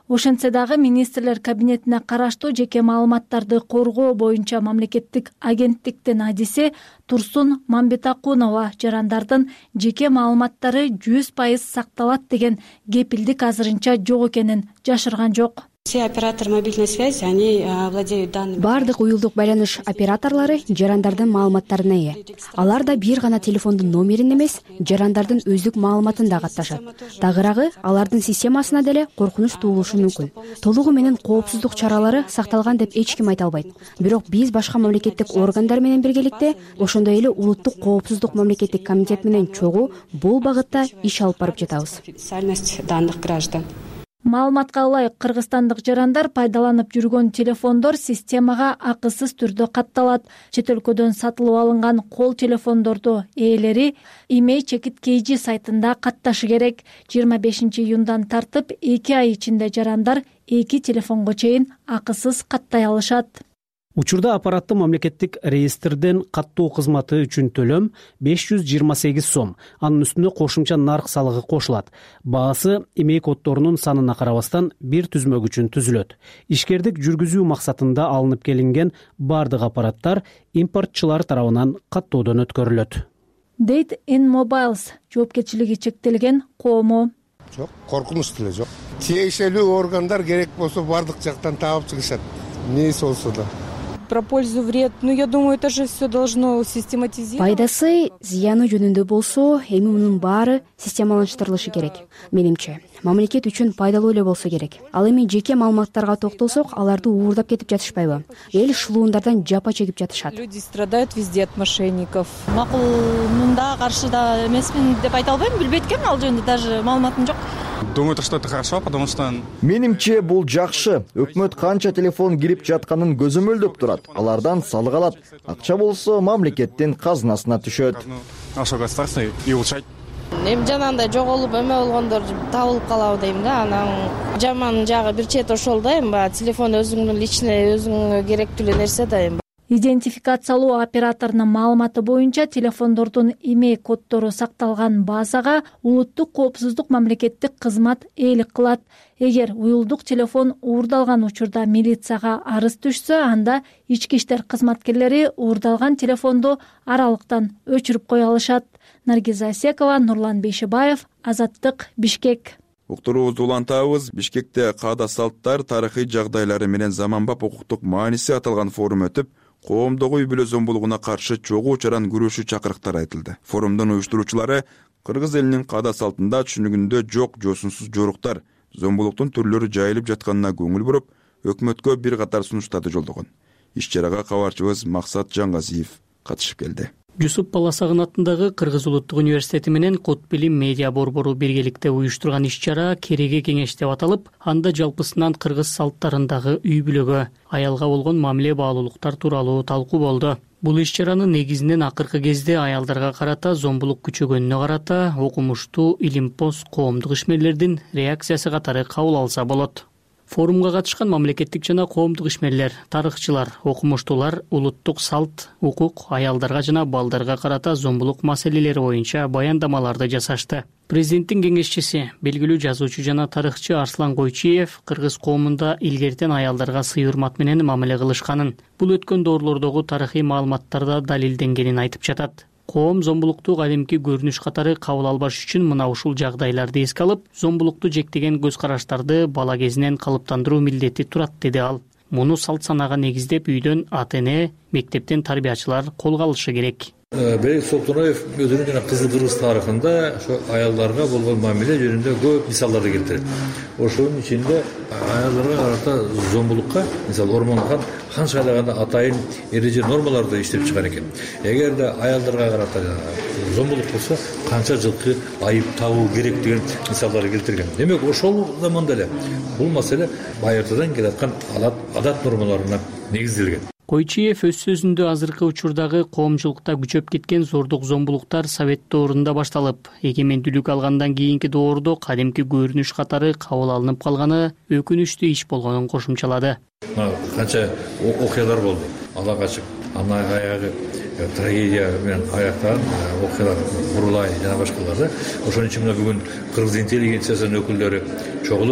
Ошентсе дагы министрлер кабинетине караштуу жеке маалыматтарды коргоо боюнча мамлекеттик агенттиктин адиси Турсун Мамбетакунова жарандардын жеке маалыматтары жүз пайыз сакталат деген кепилдик азырынча жок экенин жашырган жок. Все операторы мобильной связи, они владеют данными. Бардык уюлдук байланыш операторлору жарандардын маалыматтарына ээ. Алар да бир гана телефондун номерин эмес, жарандардын өздүк маалыматын да катташат. Тагыраагы алардын системасына деле коркунуч туулушу мүмкүн. Толугу менен коопсуздук чаралары сакталган деп эч ким айта албайт. Бирок биз башка мамлекеттик органдар менен биргеликте, ошондой эле улуттук коопсуздук мамлекеттик комитет менен чогуу бул багытта иш алып барып жатабыз. Специальность данных граждан. Маалыматка ылайык кыргызстандык жарандар пайдаланып жүргөн телефондор системага акысыз түрдө катталат. Чет өлкөдөн сатылып алынган кол телефондорду ээлери Имей Чекит Кейжи сайтында катташы керек. жыйырма бешинчи июндан тартып эки ай ичинде жарандар эки телефонго чейин акысыз каттай алышат. Учурда аппараттуу мамлекеттик реестрден каттоо кызматы үчүн төлөм беш жүз жыйырма сегиз сом. Анын үстүнө кошумча нарк салыгы кошулат. Баасы эмей коддорунун санына карабастан бир түзмөк үчүн түзүлөт. Ишкердик жүргүзүү максатында алынып келинген бардык аппараттар импортчулар тарабынан каттоодон өткөрүлөт. Дейт ин Mobiles жоопкерчилиги чектелген коому. Жок, коркунуч деле жок. Тиешелүү органдар керек болсо бардык жактан таап чыгышат. Нейсе болсо да. Про пользу, вред. Ну, я думаю, это же все должно систематизироваться. Пайдасы, зыяны жөнүндө болсо, эми мунун баары системалаштырылышы керек. Менимче, мамлекет үчүн пайдалуу эле болсо керек. Ал эми жеке маалыматтарга токтолсок, аларды уурдап кетип жатышпайбы? Эл шылуундардан жапа чегип жатышат. Люди страдают везде от мошенников. Макул мында каршы да эмесмин деп айта албайм, билбейт экенмин, ал жөнүндө даже маалыматым жок. Думаю, что это хорошо, потому что... Менимче бул жакшы. Өкмөт канча телефон кирип жатканын көзөмөлдөп турат. Алардан салык алат. Акча болсо мамлекеттин казынасына түшөт. Наше государство и улучшать. Эми жанагындай жоголуп эме болгондор табылып калабы дейм да. Анан жаман жагы бир чет ошол да, эми телефон өзүңдүн личный, өзүңө керектүү нерсе да эми. Идентификациялоо операторунун маалыматы боюнча телефондордун имей коддору сакталган базага улуттук коопсуздук мамлекеттик кызмат ээлик кылат. Эгер уюлдук телефон уурдалган учурда милицияга арыз түшсө, анда ички иштер кызматкерлери уурдалган телефонду аралыктан өчүрүп кое алышат. Наргиза Асекова, Нурлан Бейшебаев, Азаттык, Бишкек. Уктуруубузду улантабыз. Бишкекте каада салттар, тарыхый жагдайлары менен заманбап укуктук мааниси аталган форум өтүп, коомдогу үй бүлө зомбулугуна каршы чогуу чаран күрөшүү чакырыктар айтылды. Форумдун уюштуруучулары кыргыз элинин каада салтында түшүнүгүндө жок жосунсуз жоруктар, зомбулуктун түрлөрү жайылып жатканына көңүл буруп, өкмөткө бир катар сунуштарды жолдогон. Иш чарага кабарчыбыз Максат Жангазиев катышып келди. Жусуп Баласагын атындагы Кыргыз улуттук университети менен Код билим медиа борбору биргеликте уюштурган иш-чара Кереге кеңеш деп аталып, анда жалпысынан кыргыз салттарындагы үй бүлөгө, аялга болгон мамиле баалуулуктар тууралуу талкуу болду. Бул иш-чаранын негизинен акыркы кезде аялдарга карата зомбулук күчөгөнүнө карата окумуштуу илимпоз коомдук ишмерлердин реакциясы катары кабыл алса болот. Форумга катышкан мамлекеттик жана коомдук ишмерлер, тарыхчылар, окумуштуулар улуттук салт, укук, аялдарга жана балдарга карата зомбулук маселелери боюнча баяндамаларды жасашты. Президенттин кеңешчиси, белгилүү жазуучу жана тарыхчы Арслан Койчиев кыргыз коомунда илгертен аялдарга сый-урмат менен мамиле кылышканын, бул өткөн доорлордогу тарыхый маалыматтарда далилденгенин айтып жатат. Коом зомбулукту кадимки көрүнүш катары кабыл албаш үчүн мына ушул жагдайларды эске алып, зомбулукту жектеген көз караштарды бала кезинен калыптандыруу милдети турат, деди ал. Муну салт санага негиздеп үйдөн ата-эне, мектептен тарбиячылар колго алышы керек. Берик Солтоноев өзүнүн жана Кызыл Кыргыз тарыхында ошо аялдарга болгон мамиле жөнүндө көп мисалдарды келтирет. Ошонун ичинде аялдарга карата зомбулукка, мисалы Ормон хан хан шайлаганда атайын эреже нормаларды иштеп чыгар экен. Эгерде аялдарга карата зомбулук болсо, канча жылкы айып табуу керек деген мисалдарды келтирген. Демек, ошол заманда эле бул маселе байыртадан келаткан адат нормаларына негизделген. Койчиев өз сөзүндө азыркы учурдагы коомчулукта күчөп кеткен зордук зомбулуктар Совет доорунда башталып, эгемендүүлүк алгандан кийинки доордо кадимки көрүнүш катары кабыл алынып калганы өкүнүчтүү иш болгонун кошумчалады. Канча окуялар болду, ала качып, ана аягы трагедия менен аяктаган окуялар, Бурулай жана башкалары. Ошон үчүн бүгүн кыргыз интеллигенциясынын өкүлдөрү чогулуп,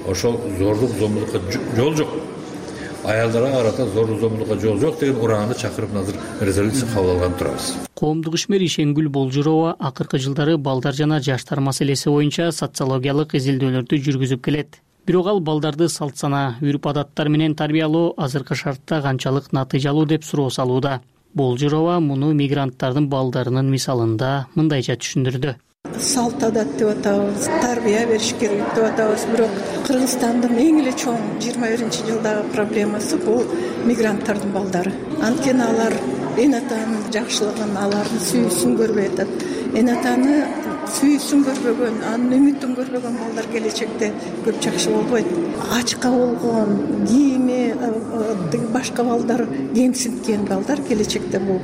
ошол зордук зомбулукка жол жок, аялдарга карата зордук зомбулукка жол жок деген ураанды чакырып азыр резолюция кабыл алган турабыз. Коомдук ишмер Ишенгүл Болжурова акыркы жылдары балдар жана жаштар маселеси боюнча социологиялык изилдөөлөрдү жүргүзүп келет. Бирок ал балдарды салт сана, үрп адаттар менен тарбиялоо азыркы шартта канчалык натыйжалуу деп суроо салууда. Болжурова муну мигранттардын балдарынын мисалында мындайча түшүндүрдү. Салт адат деп атабыз, тарбия бериш керек деп атабыз, бирок Кыргызстандын эң эле чоң жыйырма биринчи жылдагы проблемасы бул мигранттардын балдары. Анткени алар эн атанын жакшылыгын, алардын сүйүүсүн көрбөй атат. Эн атаны сүйүүсүн көрбөгөн, анын үмүтүн көрбөгөн балдар келечекте көп жакшы болбойт. Ачка болгон, кийими башка балдар кемсинткен балдар келечекте бул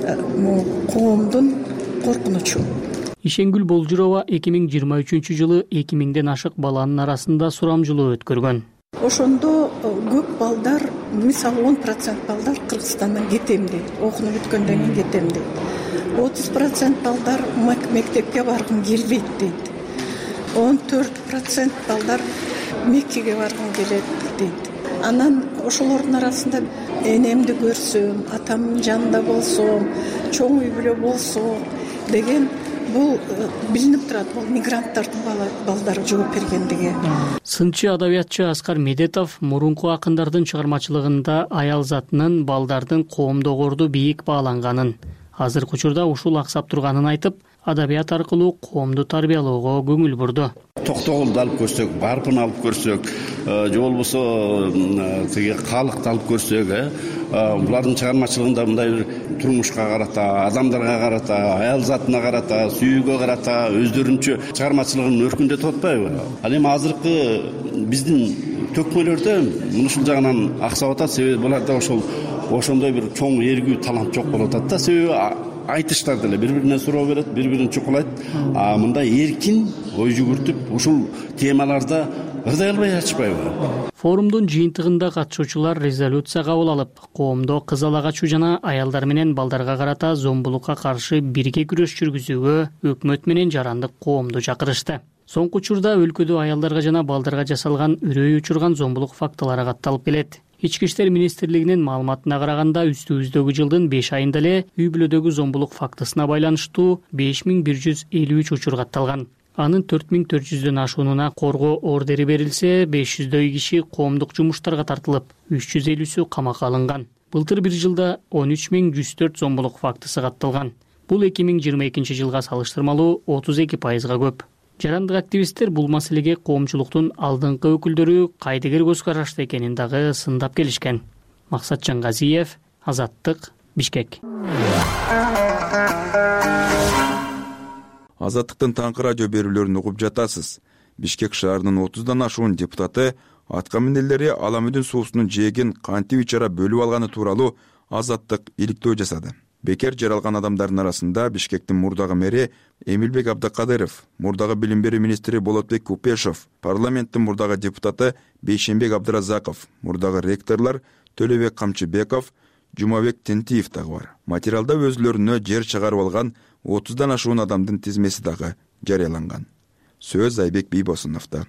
коомдун коркунучу. Ишенгүл Болжурова эки миң жыйырма үчүнчү жылы эки миңден ашык баланын арасында сурамжылоо өткөргөн. Ошондо көп балдар, мисалы он процент балдар Кыргызстандан кетем дейт, окунуп бүткөндөн кийин кетем дейт. отуз процент балдар мектепке баргым келбейт дейт. он төрт процент балдар Меккеге баргым келет дейт. Анан ошолордун арасында энемди көрсөм, атамдын жанында болсом, чоң үй бүлө болсо деген бул билинип турат, бул мигранттардын балдары жооп бергендиги. Сынчы адабиятчы Аскар Медетов мурунку акындардын чыгармачылыгында аял затынын балдардын коомдогорду бийик бааланганын, азыркы учурда ушул аксап турганын айтып, адабият аркылуу коомду тарбиялоого көңүл бурду. Токтогулду алып көрсөк, Барпын алып көрсөк, же болбосо тиги Калыкты алып көрсөк, булардын чыгармачылыгында мындай бир турмушка карата, адамдарга карата, аял затына карата, сүйүүгө карата өздөрүнчө чыгармачылыгын өркүндөтүп атпайбы? Ал эми азыркы биздин төкмөлөрдө мунушул жагынан аксап атат, себеби буларда ошол ошондой бир чоң эргүү талант жок болуп атат да, себеби айтыштар деле бири-бирине суроо берет, бири-бирин чукулайт. А мындай эркин ой жүгүртүп ушул темаларда ырдай албай ачпайбы? Форумдун жыйынтыгында катышуучулар резолюция кабыл алып, коомдо кыз ала качуу жана аялдар менен балдарга карата зомбулукка каршы бирге күрөш жүргүзүүгө өкмөт менен жарандык коомду чакырышты. Соңку учурда өлкөдө аялдарга жана балдарга жасалган үрөй учурган зомбулук фактылары катталып келет. Ички иштер министрлигинин маалыматына караганда үстүбүздөгү жылдын беш айында эле үй бүлөдөгү зомбулук фактысына байланыштуу беш миң бир жүз элүү үч учур катталган. Анын төрт миң төрт жүздөн ашуунуна коргоо ордери берилсе, беш жүздөй киши коомдук жумуштарга тартылып, үч жүз элүүсү камакка алынган. Былтыр бир жылда он үч миң жүз төрт зомбулук фактысы катталган. Бул эки миң жыйырма экинчи жылга салыштырмалуу отуз эки пайызга көп. Жарандык активисттер бул маселеге коомчулуктун алдыңкы өкүлдөрү кайдыгер көз карашты экенин дагы сындап келишкен. Максатжан Газиев, Азаттык, Бишкек. Азаттыктын таңкы радио берүүлөрүн угуп жатасыз. Бишкек шаарынын отуздан ашуун депутаты атка минерлери Аламүдүн суусунун жээгин кантип ичара бөлүп алганы тууралуу Азаттык иликтөө жасады. Бекер жаралган адамдардын арасында Бишкектин мурдагы мэри Эмилбек Абдыкадыров, мурдагы билим берүү министри Болотбек Купешов, парламенттин мурдагы депутаты Бейшенбек Абдыразаков, мурдагы ректорлор Төлөбек Камчыбеков, Жумабек Тентиев дагы бар. Материалда өзүлөрүнө жер чыгарып алган отуздан ашуун адамдын тизмеси дагы жарыяланган. Сөз Айбек Бийбосуновдо.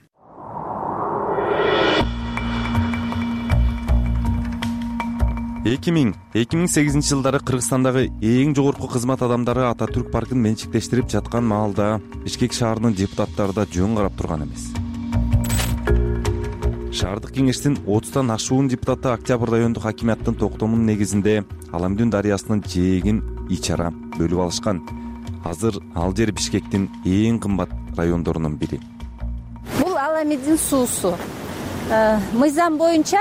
эки миң эки миң сегизинчи жылдары Кыргызстандагы эң жогорку кызмат адамдары Ататүрк паркын менчиктештирип жаткан маалда Бишкек шаарынын депутаттары да жөн карап турган эмес. Шаардык кеңештин отуздан ашуун депутаты Октябрь райондук хакимияттын токтомунун негизинде Аламүдүн дарыясынын жээгин ичара бөлүп алышкан. Азыр ал жер Бишкектин эң кымбат райондорунун бири. Бул Аламүдүн суусу. Мыйзам боюнча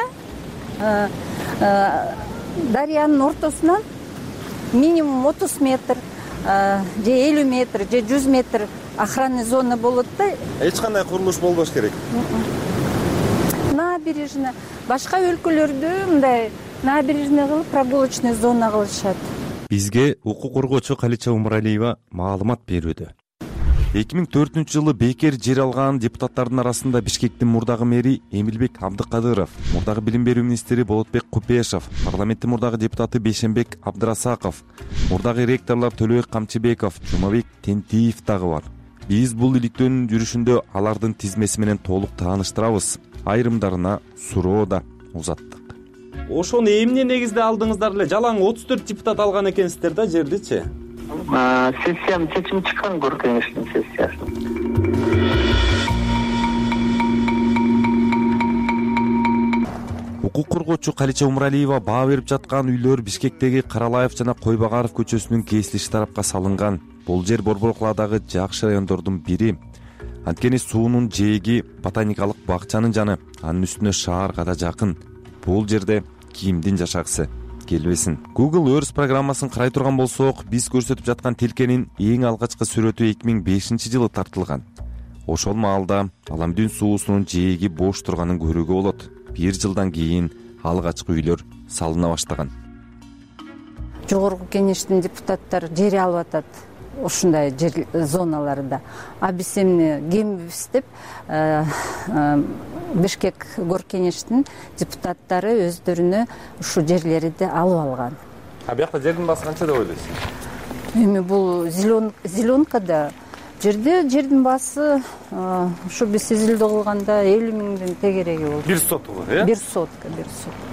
дарыянын ортосунан минимум отуз метр, же элүү метр, же жүз метр охранный зона болот да. Эч кандай курулуш болбош керек. Набережный, башка өлкөлөрдө мындай набережный кылып прогулочный зона кылышат. Бизге укук коргоочу Калича Умаралиева маалымат берүүдө. эки миң төртүнчү жылы бекер жер алган депутаттардын арасында Бишкектин мурдагы мэри Эмилбек Абдыкадыров, мурдагы билим берүү министри Болотбек Купешов, парламенттин мурдагы депутаты Бейшенбек Абдырасаков, мурдагы ректорлор Төлөбек Камчыбеков, Жумабек Тентиев дагы бар. Биз бул иликтөөнүн жүрүшүндө алардын тизмеси менен толук тааныштырабыз. айрымдарына суроо да узаттык. Ошону эмне негизде алдыңыздар эле? Жалаң отуз төрт депутат алган экенсиздер да жердичи? Сессиянын чечими чыккан, Көр кеңештин сессиясы. Укук коргоочу Калича Умаралиева баа берип жаткан үйлөр Бишкектеги Каралаев жана Койбагаров көчөсүнүн кесилиши тарапка салынган. Бул жер Борборкуладагы жакшы райондордун бири. Анткени суунун жээги ботаникалык бакчанын жаны, анын үстүнө шаарга да жакын. Бул жерде кимдин жашагысы келбесин. Google Earth программасын карай турган болсок, биз көрсөтүп жаткан тилкенин эң алгачкы сүрөтү эки миң бешинчи жылы тартылган. Ошол маалда Аламдүн суусунун жээги бош турганын көрүүгө болот. Бир жылдан кийин алгачкы үйлөр салына баштаган. Жогорку кеңештин депутаттары жер алып атат ушундай жер зоналарда. А биз эмне кембиз деп Бишкек көр кеңештин депутаттары өздөрүнө ушул жерлерди алып алган. А биякта жердин баасы канча деп ойлойсуз? Эми бул зеленкада жерде жердин баасы ушу биз изилдөө кылганда элүү миңдин тегереги болду. Бир сотка, э? Бир сотка, бир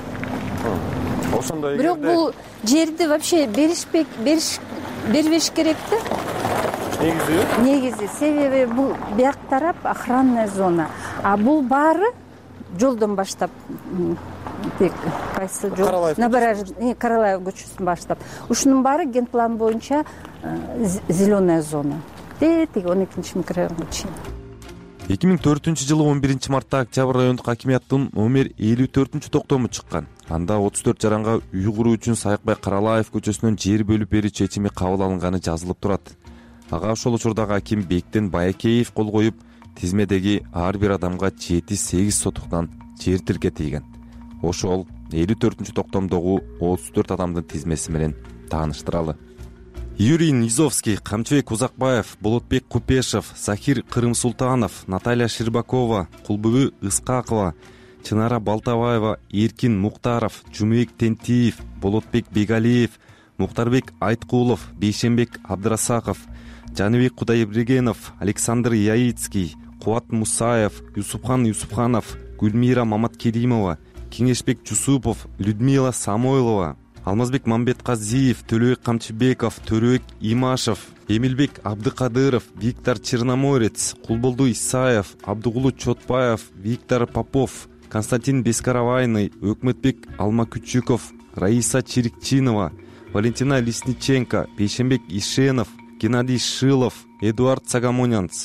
сотка. Ошондой. Бирок бул жерди вообще беришпек, бериш бербеш керек да. Негизи? Негизи, себеби бул бияк тарап охранная зона, а бул баары жолдон баштап тек кайсы жол? Набережный Каралаев көчөсүн баштап. Ушунун баары генплан боюнча зеленая зона. Теги он экинчи микрорайонго чейин. эки миң төртүнчү жылы он биринчи мартта Октябрь райондук акимияттын номер элүү төртүнчү токтому чыккан. Анда отуз төрт жаранга үй куруу үчүн Саякбай Каралаев көчөсүнөн жер бөлүп берүү чечими кабыл алынганы жазылып турат. Ага ошол учурдагы аким Бектен Баякеев кол коюп, тизмедеги ар бир адамга жети сегиз сотуктан жер тиркетилген. Ошол элүү төртүнчү токтомдогу отуз төрт адамдын тизмеси менен тааныштыралы. Юрий Низовский, Камчыбек Узакбаев, Болотбек Купешев, Сахир Кырымсултанов, Наталья Ширбакова, Кулбүбү Ыскакова, Чынара Балтабаева, Эркин Муктаров, Жумебек Тентиев, Болотбек Бегалиев, Мухтарбек Айткулов, Бейшенбек Абдрасаков, Жаныбек Кудайбергенов, Александр Яицкий, Кубат Мусаев, Юсупхан Юсупханов, Гүлмира Маматкеримова, Кеңешбек Жусупов, Людмила Самойлова, Алмазбек Мамбетказиев, Төлөбек Камчыбеков, Төрөбек Имашев, Эмилбек Абдыкадыров, Виктор Черноморец, Кулболду Исаев, Абдыгулу Чотбаев, Виктор Попов, Константин Бескаравайный, Өкмөтбек Алмакүчүков, Раиса Чирикчинова, Валентина Лесниченко, Бейшенбек Ишенов, Геннадий Шилов, Эдуард Цагамонянц.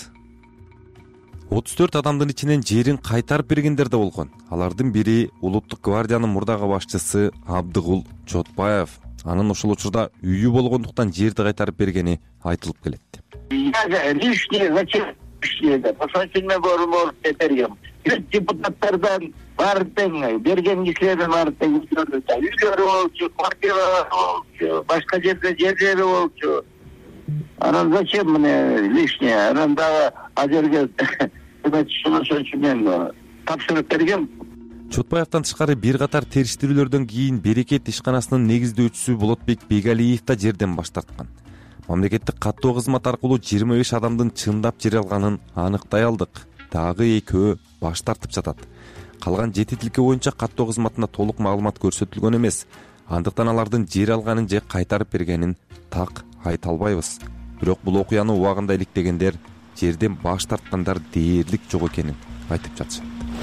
отуз төрт адамдын ичинен жерин кайтарып бергендер да болгон. Алардын бири Улуттук гвардиянын мурдагы башчысы Абдыгул Чотбаев. Анын ошол учурда үйү болгондуктан жерди кайтарып бергени айтылып келет. Лишнее, зачем лишнее? Посмотрите, может бергем. Депутаттардан бардың, берген кишилердин бардың, үйлөрү болчу, квартиралар болчу, башка жерде жерлери болчу. Анан зачем мне лишнее? Анан дагы а жерге мен тапшырып бергем. Чотбаевден тышкары бир катар териштирүүлөрдөн кийин Берекет ишканасынын негиздөөчүсү Болотбек Бегалиев да жерден баш тарткан. Мамлекеттик каттоо кызмат аркылуу жыйырма беш адамдын чындап жер алганын аныктай алдык. Дагы экөө баш тартып жатат. Калган жети тилке боюнча каттоо кызматына толук маалымат көрсөтүлгөн эмес. Андыктан алардын жер алганын же кайтарып бергенин так айта албайбыз. Бирок бул окуяны убагында иликтегендер жерден баш тарткандар дээрлик жок экенин айтып жатышат.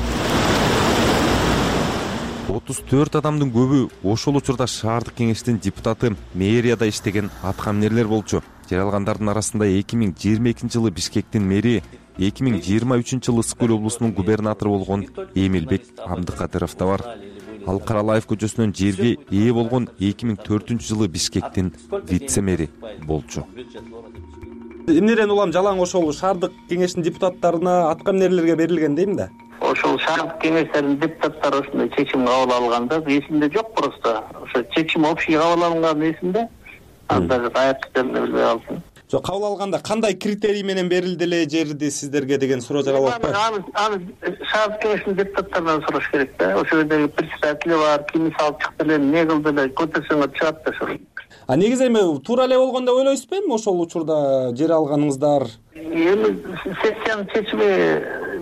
отуз төрт адамдын көбү ошол учурда шаардык кеңештин депутаты, мэрияда иштеген аткаминерлер болчу. Жер алгандардын арасында эки миң жыйырма экинчи жылы Бишкектин мэри, эки миң жыйырма үчүнчү жылы Ысык көл облусунун губернатору болгон Эмилбек Абдыкадыров да бар. Ал Каралаев көчөсүнөн жерге ээ болгон эки миң төртүнчү жылы Бишкектин вице-мэри болчу. Эмнеден улам жалаң ошол шаардык кеңештин депутаттарына, аткаминерлерге берилген дейм да? Ошол шаардык кеңештердин депутаттары ушундай чечим кабыл алганда эсимде жок, просто ошо чечим общий кабыл алынган эсимде. Анда каяка экенин билбей калдым. Жок, кабыл алганда кандай критерий менен берилди эле жерди сиздерге деген суроо жаралып атпайбы? Аны аны шаардык кеңештин депутаттарынан сураш керек да. Ошол жердеги председатели бар, ким салып чыкты эле, эмне кылды эле, көтөрсөңөр чыгат да ошол. А негизи эми туура эле болгон деп ойлойсузбу эми ошол учурда жер алганыңыздар? Эми сессиянын чечими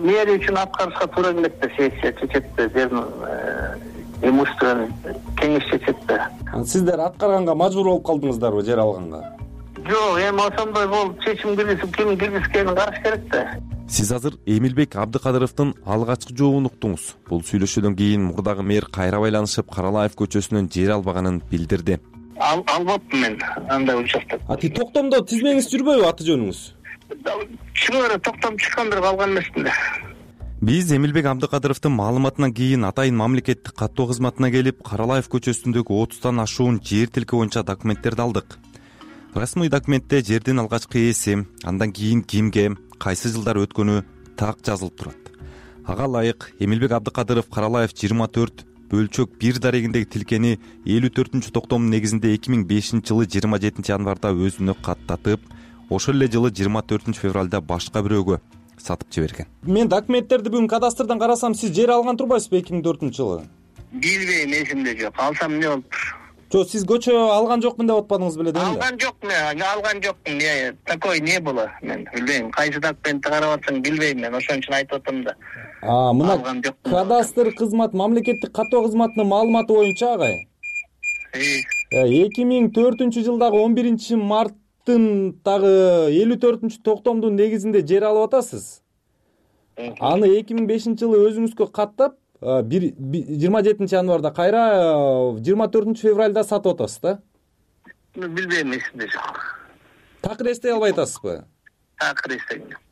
мери үчүн аткарышка туура келет да, сессия чечет да, жердин имуществонун кеңеш чечет да. Сиздер аткарганга мажбур болуп калдыңыздарбы, жер алганга? Жок, эми ошондой болуп чечим киргизип, ким киргизгенин караш керек да. Сиз азыр Эмилбек Абдыкадыровдун алгачкы жообун уктуңуз. Бул сүйлөшүүдөн кийин мурдагы мэр кайра байланышып, Каралаев көчөсүнөн жер албаганын билдирди. Албаппын мен андай участок. А ти токтомдо тизмеңиз жүрбөйбү, аты жөнүңүз? Чыгып эле токтом чыккандыр калган эмесмин да. Биз Эмилбек Абдыкадыровдун маалыматынан кийин Атайын мамлекеттик каттоо кызматына келип, Каралаев көчөсүндөгү отуздан ашуун жер тилке боюнча документтерди алдык. Расмий документте жердин алгачкы ээси, андан кийин кимге, кайсы жылдар өткөнү так жазылып турат. Ага ылайык Эмилбек Абдыкадыров Каралаев жыйырма төрт бөлчөк бир дарегиндеги тилкени элүү төртүнчү токтомдун негизинде эки миң бешинчи жылы жыйырма жетинчи январда өзүнө каттатып, ошол эле жылы жыйырма төртүнчү февралда башка бирөөгө сатып жиберген. Мен документтерди бүгүн кадастрдан карасам, сиз жер алган турбайсызбы эки миң төртүнчү жылы? Билбейм, эсимде жок. Алсам эмне болуптур? Жок, сиз көчө алган жокмун деп атпадыңыз беле, дейм. Алган жокмун, алган жокмун. Не, такой не было. Мен билбейм. Кайсы документти карап атсаң билбейм мен. Ошон үчүн айтып атам да. А, мына кадастр кызмат, мамлекеттик каттоо кызматынын маалыматы боюнча, агай. эки миң төртүнчү жылдагы он биринчи марттын дагы элүү төртүнчү токтомдун негизинде жер алып атасыз. Аны эки миң бешинчи жылы өзүңүзгө каттап, жыйырма жетинчи январда кайра жыйырма төртүнчү февралда сатып атасыз да? Билбейм, эсимде жок. Такыр эстей албай атасызбы? Такыр эстейм жок.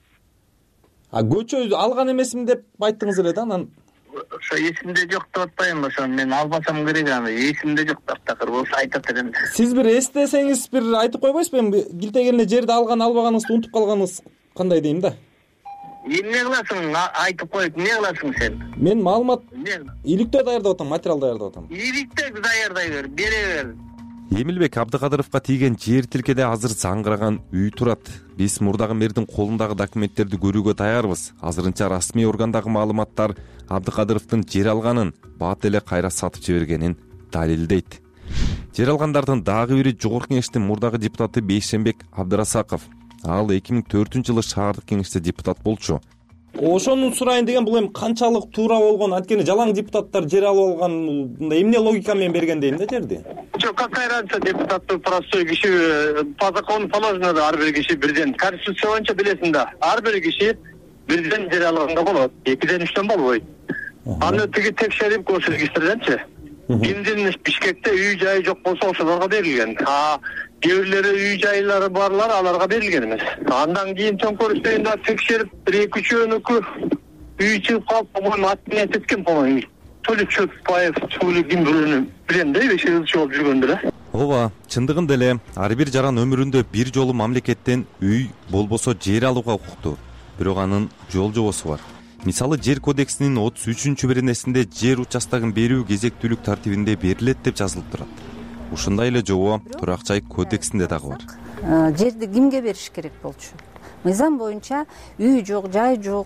А көчө алган эмесмин деп айттыңыз эле да, анан ошо эсимде жок деп атпайм, ошо мен албасам керек, аны эсимде жок такыр болсо айтат элем. Сиз бир эстесеңиз бир айтып койбойсузбу? Эми килтегенде жерди алган албаганыңызды унутуп калганыңыз кандай дейм да? Эмне кыласың? Айтып коюп, эмне кыласың сен? Мен маалымат иликтөө даярдап атам, материал даярдап атам. Иликтөө даярдай бер, бере бер. Эмилбек Абдыкадыровго тийген жер тилкеде азыр заңгыраган үй турат. Биз мурдагы мэрдин колундагы документтерди көрүүгө даярбыз. Азырынча расмий органдагы маалыматтар Абдыкадыровдун жер алганын, бат эле кайра сатып жибергенин далилдейт. Жер алгандардын дагы бири Жогорку кеңештин мурдагы депутаты Бейшенбек Абдырасаков. Ал эки миң төртүнчү жылы шаардык кеңеште депутат болчу. Ошону сурайын деген, бул эми канчалык туура болгон? Анткени жалаң депутаттар жер алып алган, эмне логика менен берген дейм да жерди? Что, какая разница, депутат простой киши, по закону положено да, ар бир киши бирден. Конституция боюнча билесиң да, ар бир киши бирден жер алганга болот, экиден үчтөн болбойт. Аны тиги текшерип госрегистрденчи. Кимдин Бишкекте үй жайы жок болсо ошолорго берилген. А кээ бирлери үй жайлары барлар аларга берилген эмес. Андан кийин төңкөрүштөрүндө текшерип бир эки үчөөнүкү үй чыгып калып, по-моему, отменять эткен, по-моему. То ли Чөпбаев, то ли ким бирөөнү билем да, беш жылчы болуп жүргөндүр э. Ооба, чындыгында эле ар бир жаран өмүрүндө бир жолу мамлекеттен үй болбосо жер алууга укуктуу. Бирок анын жол жобосу бар. Мисалы, жер кодексинин отуз үчүнчү беренесинде жер участогун берүү кезектүүлүк тартибинде берилет деп жазылып турат. Ушундай эле жобо Турак-жай кодексинде дагы бар. Жерди кимге бериш керек болчу? Мыйзам боюнча үй жок, жай жок,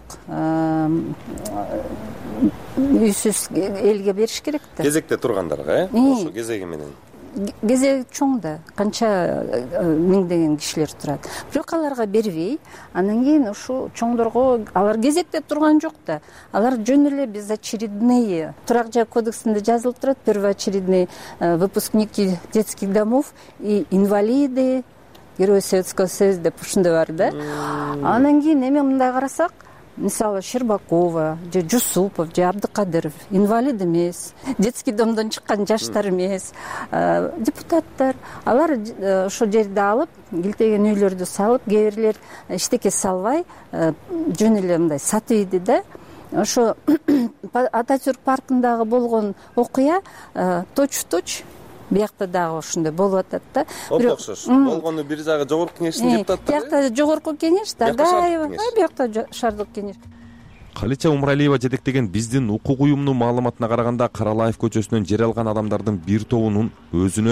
үйсүз элге бериш керек да. Кезекте тургандарга, э? Ошо кезеги менен. Кезеги чоң да, канча миңдеген кишилер турат. Бирок аларга бербей, анан кийин ушул чоңдорго алар кезекте турган жок да. Алар жөн эле безочередные. Турак-жай кодексинде жазылып турат, первоочередные выпускники детских домов и инвалиды, Герои Советского Союза деп ушундай бар да. Анан кийин эми мындай карасак, мисалы Щербакова, же Жусупов, же Абдыкадыров инвалид эмес, детский домдон чыккан жаштар эмес, депутаттар. Алар ошол жерди алып, килтеген үйлөрдү салып, кээ бирлер эчтеке салбай жөн эле мындай сатып ийди да. Ошо Ататюрк паркындагы болгон окуя точ-точ биякта дагы ошондой болуп атат да. Окшош. Болгону бир жагы Жогорку кеңештин депутаттары. Биякта Жогорку кеңеш, Дагаева, биякта шаардык кеңеш. Калича Умралиева жетектеген биздин укук уюмунун маалыматына караганда, Каралаев көчөсүнөн жер алган адамдардын бир тобунун өзүнө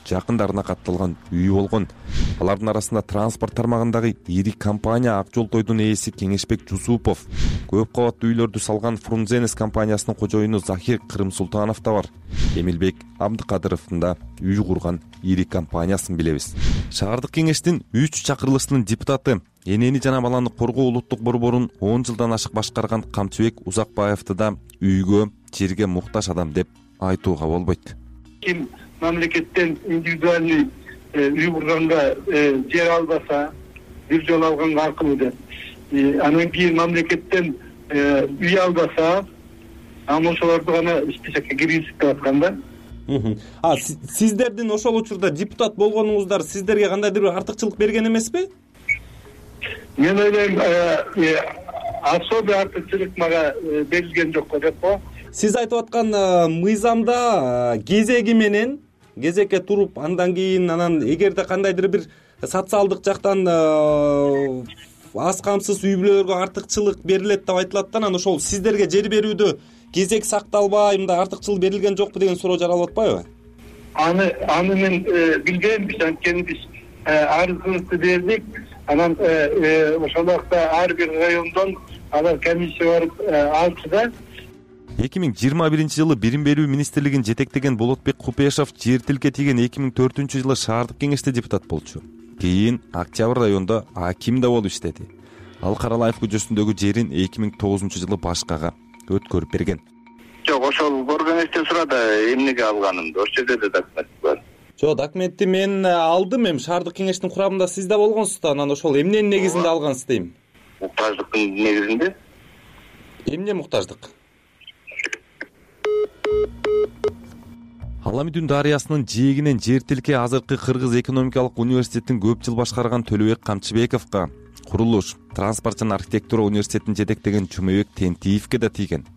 жакындарына катталган үй болгон. Алардын арасында транспорт тармагындагы ири компания Ак Жол Тойдун ээси Кеңешбек Жусупов, көп кабаттуу үйлөрдү салган Фрунзенес компаниясынын кожоюну Захир Кырымсултанов да бар. Эмилбек Абдыкадыровдун да үй курган ири компаниясын билебиз. Шаардык кеңештин үч чакырылышынын депутаты, энени жана баланы коргоо улуттук борборун он жылдан ашык башкарган Камчыбек Узакбаевди да үйгө, жерге муктаж адам деп айтууга болбойт. Ким мамлекеттен индивидуальный үй курганга жер албаса, бир жолу алганга аркылуу деп, анан кийин мамлекеттен үй албаса, аны ошолорду гана списокко киргизип деп аткан да. А сиздердин ошол учурда депутат болгонуңуздар сиздерге кандайдыр бир артыкчылык берген эмеспи? Мен ойлойм, особый артыкчылык мага берилген жок деп го. Сиз айтып аткан мыйзамда кезеги менен кезекке туруп, андан кийин анан эгерде кандайдыр бир социалдык жактан аз камсыз үй бүлөлөргө артыкчылык берилет деп айтылат да, анан ошол сиздерге жер берүүдө кезек сакталбай, мындай артыкчылык берилген жокпу деген суроо жаралып атпайбы? Аны аны мен билбеймбиз, анткени биз арызыбызды бердик. Анан ошол убакта ар бир райондон алар комиссия барып алчу да. эки миң жыйырма биринчи жылы Билим берүү министрлигин жетектеген Болотбек Купешов жер тилке тийген эки миң төртүнчү жылы шаардык кеңеште депутат болчу. Кийин Октябрь районунда аким да болуп иштеди. Ал Каралаев көчөсүндөгү жерин эки миң тогузунчу жылы башкага өткөрүп берген. Жок, ошол Борганесте сурады эмнеге алганымды. Ошол жерде да документ бар. Жок, документти мен алдым, эми шаардык кеңештин курамында сиз да болгонсуз да, анан ошол эмненин негизинде алгансыз дейм? Муктаждыктын негизинде. Эмне муктаждык? Аламидүн дарыясынын жээгинен жер тилке азыркы Кыргыз экономикалык университетин көп жыл башкарган Төлөбек Камчыбековго, курулуш, транспорт жана архитектура университетин жетектеген Жумабек Тентиевге да тийген.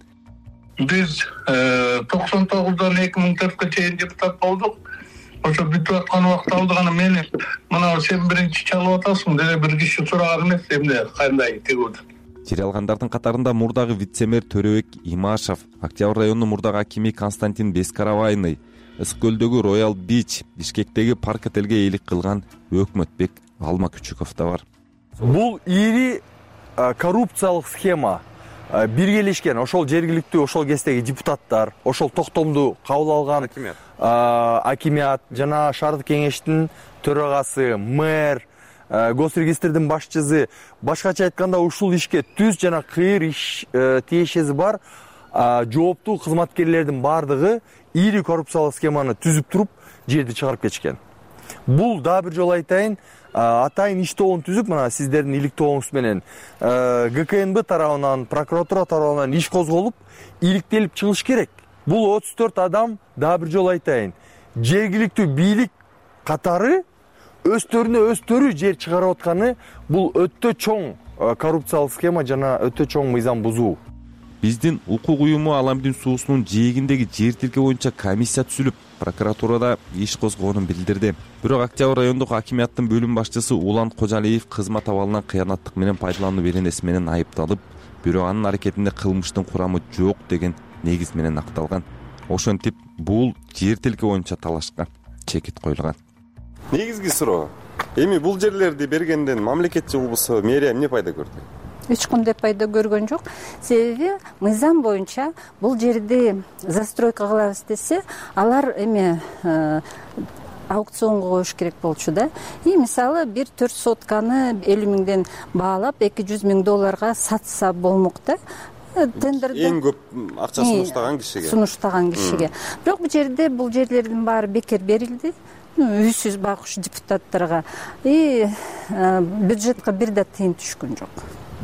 Биз токсон тогуздон эки миң төрткө чейин депутат болдук. Ошо бүтүп аткан убакта алдык, анан мени мына сен биринчи чалып атасың деп бир киши сураган эмес, эмне кандай тегүүд. Жер алгандардын катарында мурдагы вице-мэр Төрөбек Имашев, Октябрь районунун мурдагы акими Константин Бескаравайный, Ысык көлдөгү Royal Beach, Бишкектеги парк отелге ээлик кылган Өкмөтбек Алмакүчүков да бар. Бул ири коррупциялык схема биргелешкен. Ошол жергиликтүү, ошол кездеги депутаттар, ошол токтомду кабыл алган акимият жана шаардык кеңештин төрагасы, мэр, госрегистрдин башчысы, башкача айтканда ушул ишке түз жана кыйыр иш тиешеси бар жооптуу кызматкерлердин бардыгы ири коррупциялык схеманы түзүп туруп жерди чыгарып кетишкен. Бул дагы бир жолу айтайын, атайын иш тобун түзүп, мына сиздердин илик тобуңуз менен Г К Н Б тарабынан, прокуратура тарабынан иш козголуп, иликтелип чыгыш керек. Бул отуз төрт адам, дагы бир жолу айтайын, жергиликтүү бийлик катары өстөрүнө өстөрү жер чыгарып атканы, бул өтө чоң коррупциялык схема жана өтө чоң мыйзам бузуу. Биздин укук уюму Аламидүн суусунун жээгиндеги жер тилке боюнча комиссия түзүлүп, прокуратурада иш козгоонун билдирди. Бирок Октябрь райондук акимияттын бөлүм башчысы Улан Кожалиев кызмат абалынан кыянаттык менен пайдалануу беренеси менен айыпталып, бирок анын аракетинде кылмыштын курамы жок деген негиз менен акталган. Ошентип, бул жер тилке боюнча талашка чекит коюлган. Негизги суроо, эми бул жерлерди бергенден мамлекет же болбосо мэрия эмне пайда көрдү? Эч кандай пайда көргөн жок. Себеби мыйзам боюнча бул жерди застройка кылабыз десе, алар эме аукционго коюш керек болчу да. И мисалы бир төрт сотканы элүү миңден баалап эки жүз миң долларга сатса болмок да. Тендерде эң көп акча сунуштаган кишиге. Сунуштаган кишиге. Бирок бул жерде бул жерлердин баары бекер берилди. Үйсүз багыш депутаттарга. И бюджетке бир да тыйын түшкөн жок.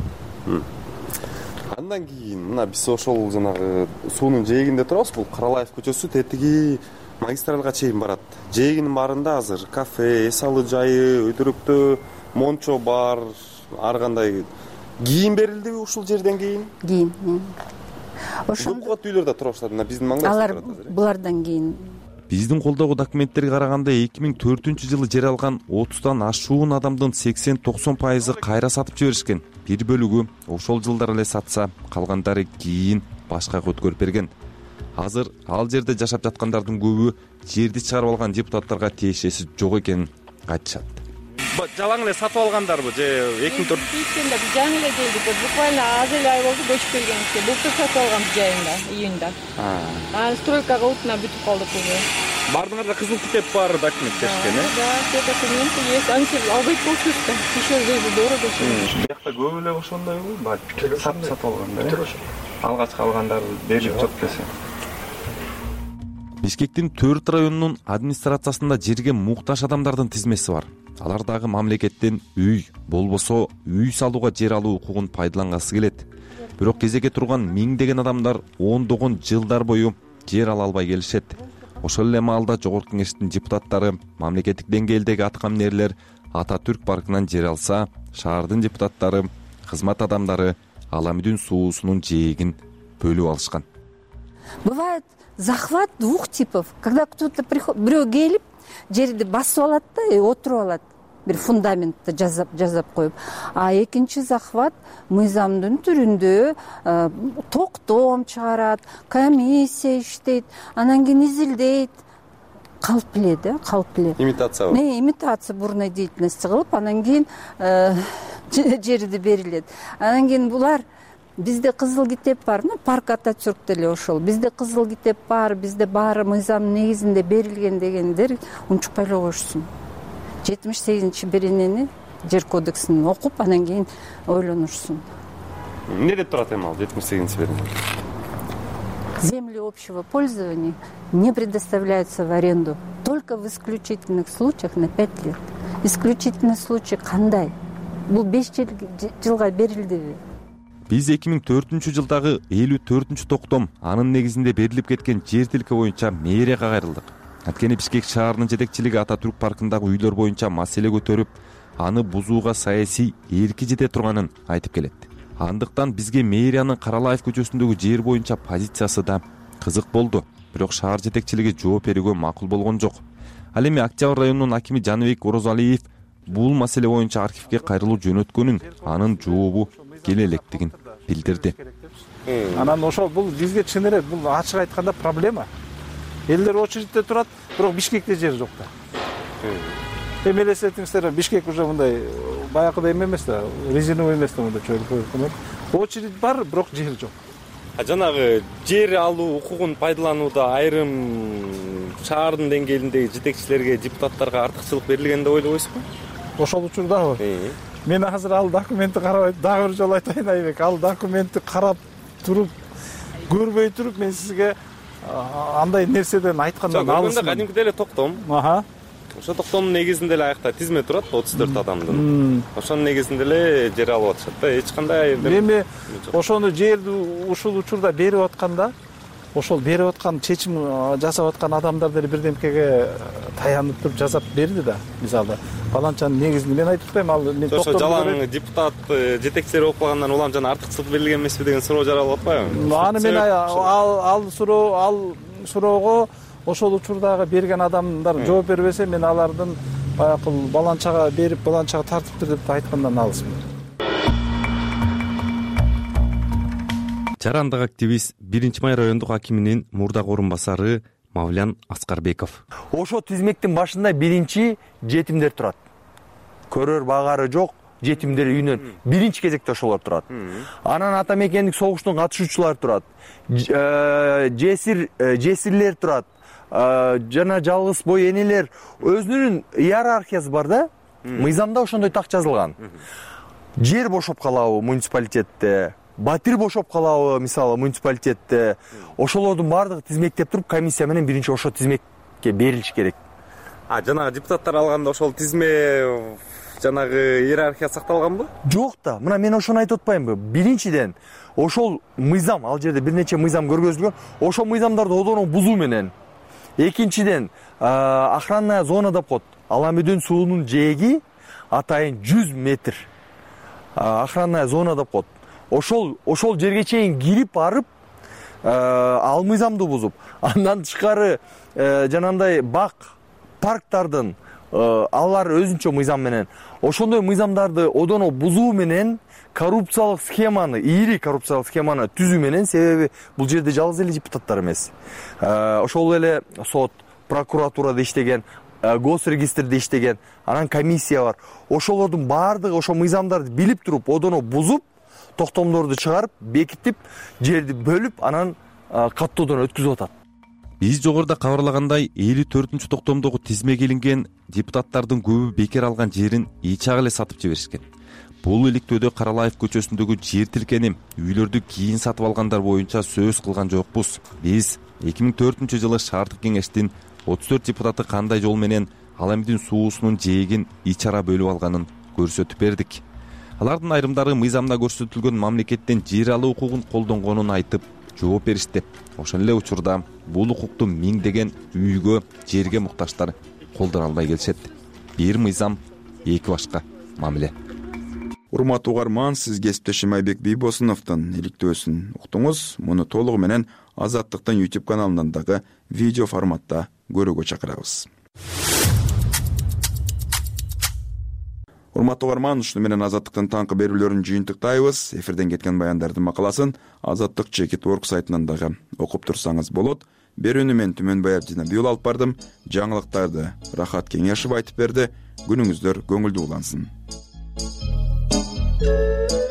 Андан кийин мына биз ошол жанагы суунун жээгинде турабыз. Бул Каралаев көчөсү тетиги магистралга чейин барат. Жээгинин баарында азыр кафе, эс алуу жайы, өйдөрүктө мончо бар, ар кандай кийин берилдиби ушул жерден кийин? Кийин. Ошол кабат үйлөрдө тура баштады. Мына биздин маңда алар булардан кийин. Биздин колдогу документтерге караганда эки миң төртүнчү жылы жер алган отуздан ашуун адамдын сексен токсон пайызы кайра сатып жиберишкен. Бир бөлүгү ошол жылдары эле сатса, калгандары кийин башкага өткөрүп берген. азыр ал жерде жашап жаткандардын көбү жерди чыгарып алган депутаттарга тиешеси жок экенин айтышат. Жалаң эле сатып алгандарбы же эки миң төрт Биткенде биз жаңы эле келдик. Буквально аз эле ай болду көчүп келгенибизге. Былтыр сатып алганбыз жайында, июнда. Анан стройкага утуна бүтүп калдык уже. Бардыңарда кызыл китеп бар документ беришкен, э? Да, все документы есть. Анча албайт болчубуз да. Еще здесь дорого все. Биякта көп эле ошондойбу? Сатып сатып алгандар, э? Алгачкы алгандар берилип жатат десе. Бишкектин төрт районунун администрациясында жерге муктаж адамдардын тизмеси бар. Алар дагы мамлекеттен үй, болбосо үй салууга жер алуу укугун пайдалангысы келет. Бирок кезекке турган миңдеген адамдар ондогон жылдар бою жер ала албай келишет. Ошол эле маалда Жогорку Кеңештин депутаттары мамлекеттик деңгээлдеги аткаминерлер Ататүрк паркынан жер алса, шаардын депутаттары, кызмат адамдары Аламүдүн суусунун жээгин бөлүп алышкан. Бывает захват двух типов. Когда кто-то приходит, бирөө келип жерди басып алат да, отуруп алат. Бир фундаментти жазап жазап коюп. А экинчи захват мыйзамдын түрүндө токтом чыгарат, комиссия иштейт, анан кийин изилдейт. Калп эле да, калп эле. Имитация. Не, имитация бурной деятельности кылып, анан кийин жерди берилет. Анан кийин булар бизде кызыл китеп бар, парк Ататүрктө эле ошол. Бизде кызыл китеп бар, бизде баары мыйзам негизинде берилген дегендер унчукпай эле коюшсун. жетимиш сегизинчи беренени жер кодексин окуп, анан кийин ойлонушсун. Эмне деп турат эми ал жетимиш сегизинчи берене? Земли общего пользования не предоставляются в аренду только в исключительных случаях на пять лет. Исключительный случай кандай? Бул беш жылга берилдиби? Биз эки миң төртүнчү жылдагы элүү төртүнчү токтом анын негизинде берилип кеткен жер тилке боюнча мэрияга кайрылдык. Анткени Бишкек шаарынын жетекчилиги Ататүрк паркындагы үйлөр боюнча маселе көтөрүп, аны бузууга саясий эрки жете турганын айтып келет. Андыктан бизге мэриянын Каралаев көчөсүндөгү жер боюнча позициясы да кызык болду. Бирок шаар жетекчилиги жооп берүүгө макул болгон жок. Ал эми Октябрь районунун акими Жаныбек Орозалиев бул маселе боюнча архивге кайрылуу жөнөткөнүн, анын жообу келе электигин билдирди. Анан ошол бул бизге чын эле бул ачык айтканда проблема. Элдер очередьте турат, бирок Бишкекте жер жок да. Эми элестетиңиздер, Бишкек уже мындай баягыдай эмес да, резиновый эмес да, мындай чөйрөк. Очередь бар, бирок жер жок. А жанагы жер алуу укугун пайдаланууда айрым шаардын деңгээлиндеги жетекчилерге, депутаттарга артыкчылык берилген деп ойлойсузбу? Ошол учурдабы? Мен азыр ал документти карабай, дагы бир жолу айтайын Айбек, ал документти карап туруп, көрбөй туруп мен сизге андай нерседен айткандан алысмын. Жок, кадимкидей эле токтом. Аха. Ошо токтомдун негизинде эле аякта тизме турат, отуз төрт адамдын. Ошонун негизинде эле жер алып атышат да, эч кандай эми ошону жерди ушул учурда берип атканда, ошол берип аткан чечим жасап аткан адамдар деле бирдемкеге таянып туруп жасап берди да. Мисалы, баланчанын негизинде мен айтып атпайм, ал мен токтом. Ошо жалаң депутат жетекчилер болуп калгандан улам жана артыкчылык берилген эмеспи деген суроо жаралып атпайбы? Аны мен ал ал суроо ал суроого ошол учурдагы берген адамдар жооп бербесе, мен алардын баягы баланчага берип, баланчага тартыптыр деп айткандан алысмын. Жарандык активист биринчи май райондук акиминин мурдагы орун басары Мавлян Аскарбеков. Ошо тизмектин башында биринчи жетимдер турат. Көрөр багары жок жетимдер үйүнөн биринчи кезекте ошолор турат. Анан ата мекендик согуштун катышуучулары турат. Жесир жесирлер турат. Жана жалгыз бой энелер, өзүнүн иерархиясы бар да. Мыйзамда ошондой так жазылган. Жер бошоп калабы муниципалитетте, батир бошоп калабы мисалы муниципалитетте, ошолордун баардыгы тизмектеп туруп комиссия менен биринчи ошо тизмекке берилиш керек. А жанагы депутаттар алганда ошол тизме жанагы иерархия сакталганбы? Жок да. Мына мен ошону айтып атпаймынбы? Биринчиден ошол мыйзам, ал жерде бир нече мыйзам көргөзүлгөн, ошол мыйзамдарды одоно бузуу менен. Экинчиден охранная зона деп коет. Аламүдүн суунун жээги атайын жүз метр. Охранная зона деп коет. Ошол ошол жерге чейин кирип барып, ал мыйзамды бузуп, андан тышкары жанагындай бак, парктардын алар өзүнчө мыйзам менен ошондой мыйзамдарды одоно бузуу менен коррупциялык схеманы, ири коррупциялык схеманы түзүү менен, себеби бул жерде жалгыз эле депутаттар эмес. Ошол эле сот, прокуратурада иштеген, госрегистрде иштеген, анан комиссия бар. Ошолордун баардыгы ошо мыйзамдарды билип туруп, одоно бузуп, токтомдорду чыгарып, бекитип, жерди бөлүп, анан каттоодон өткүзүп атат. Биз жогоруда кабарлагандай элүү төртүнчү токтомдогу тизмеге илинген депутаттардын көбү бекер алган жерин ичак эле сатып жиберишкен. Бул иликтөөдө Каралаев көчөсүндөгү жер тилкеним, үйлөрдү кийин сатып алгандар боюнча сөз кылган жокпуз. Биз эки миң төртүнчү жылы шаардык кеңештин отуз төрт депутаты кандай жол менен ал эмдин суусунун жээгин ичара бөлүп алганын көрсөтүп бердик. Алардын айрымдары мыйзамда көрсөтүлгөн мамлекеттен жер алуу укугун колдонгонун айтып жооп беришти. Ошол эле учурда бул укукту миңдеген үйгө, жерге муктаждар колдоно албай келишет. Бир мыйзам, эки башка мамиле. Урматтуу угарман, сиз кесиптешим Айбек Бийбосуновдун иликтөөсүн уктуңуз. Муну толугу менен Азаттыктын YouTube каналынан дагы видео форматта көрүүгө чакырабыз. Урматтуу угарман, ушуну менен Азаттыктын таңкы берүүлөрүн жыйынтыктайбыз. Эфирден кеткен баяндардын макаласын Азаттык Чекит Орг сайтынан дагы окуп турсаңыз болот. Берүүнү мен Түмөнбай Абдинабиул алып бардым. Жаңылыктарды Рахат Кеңешев айтып берди. Күнүңүздөр көңүлдүү улансын.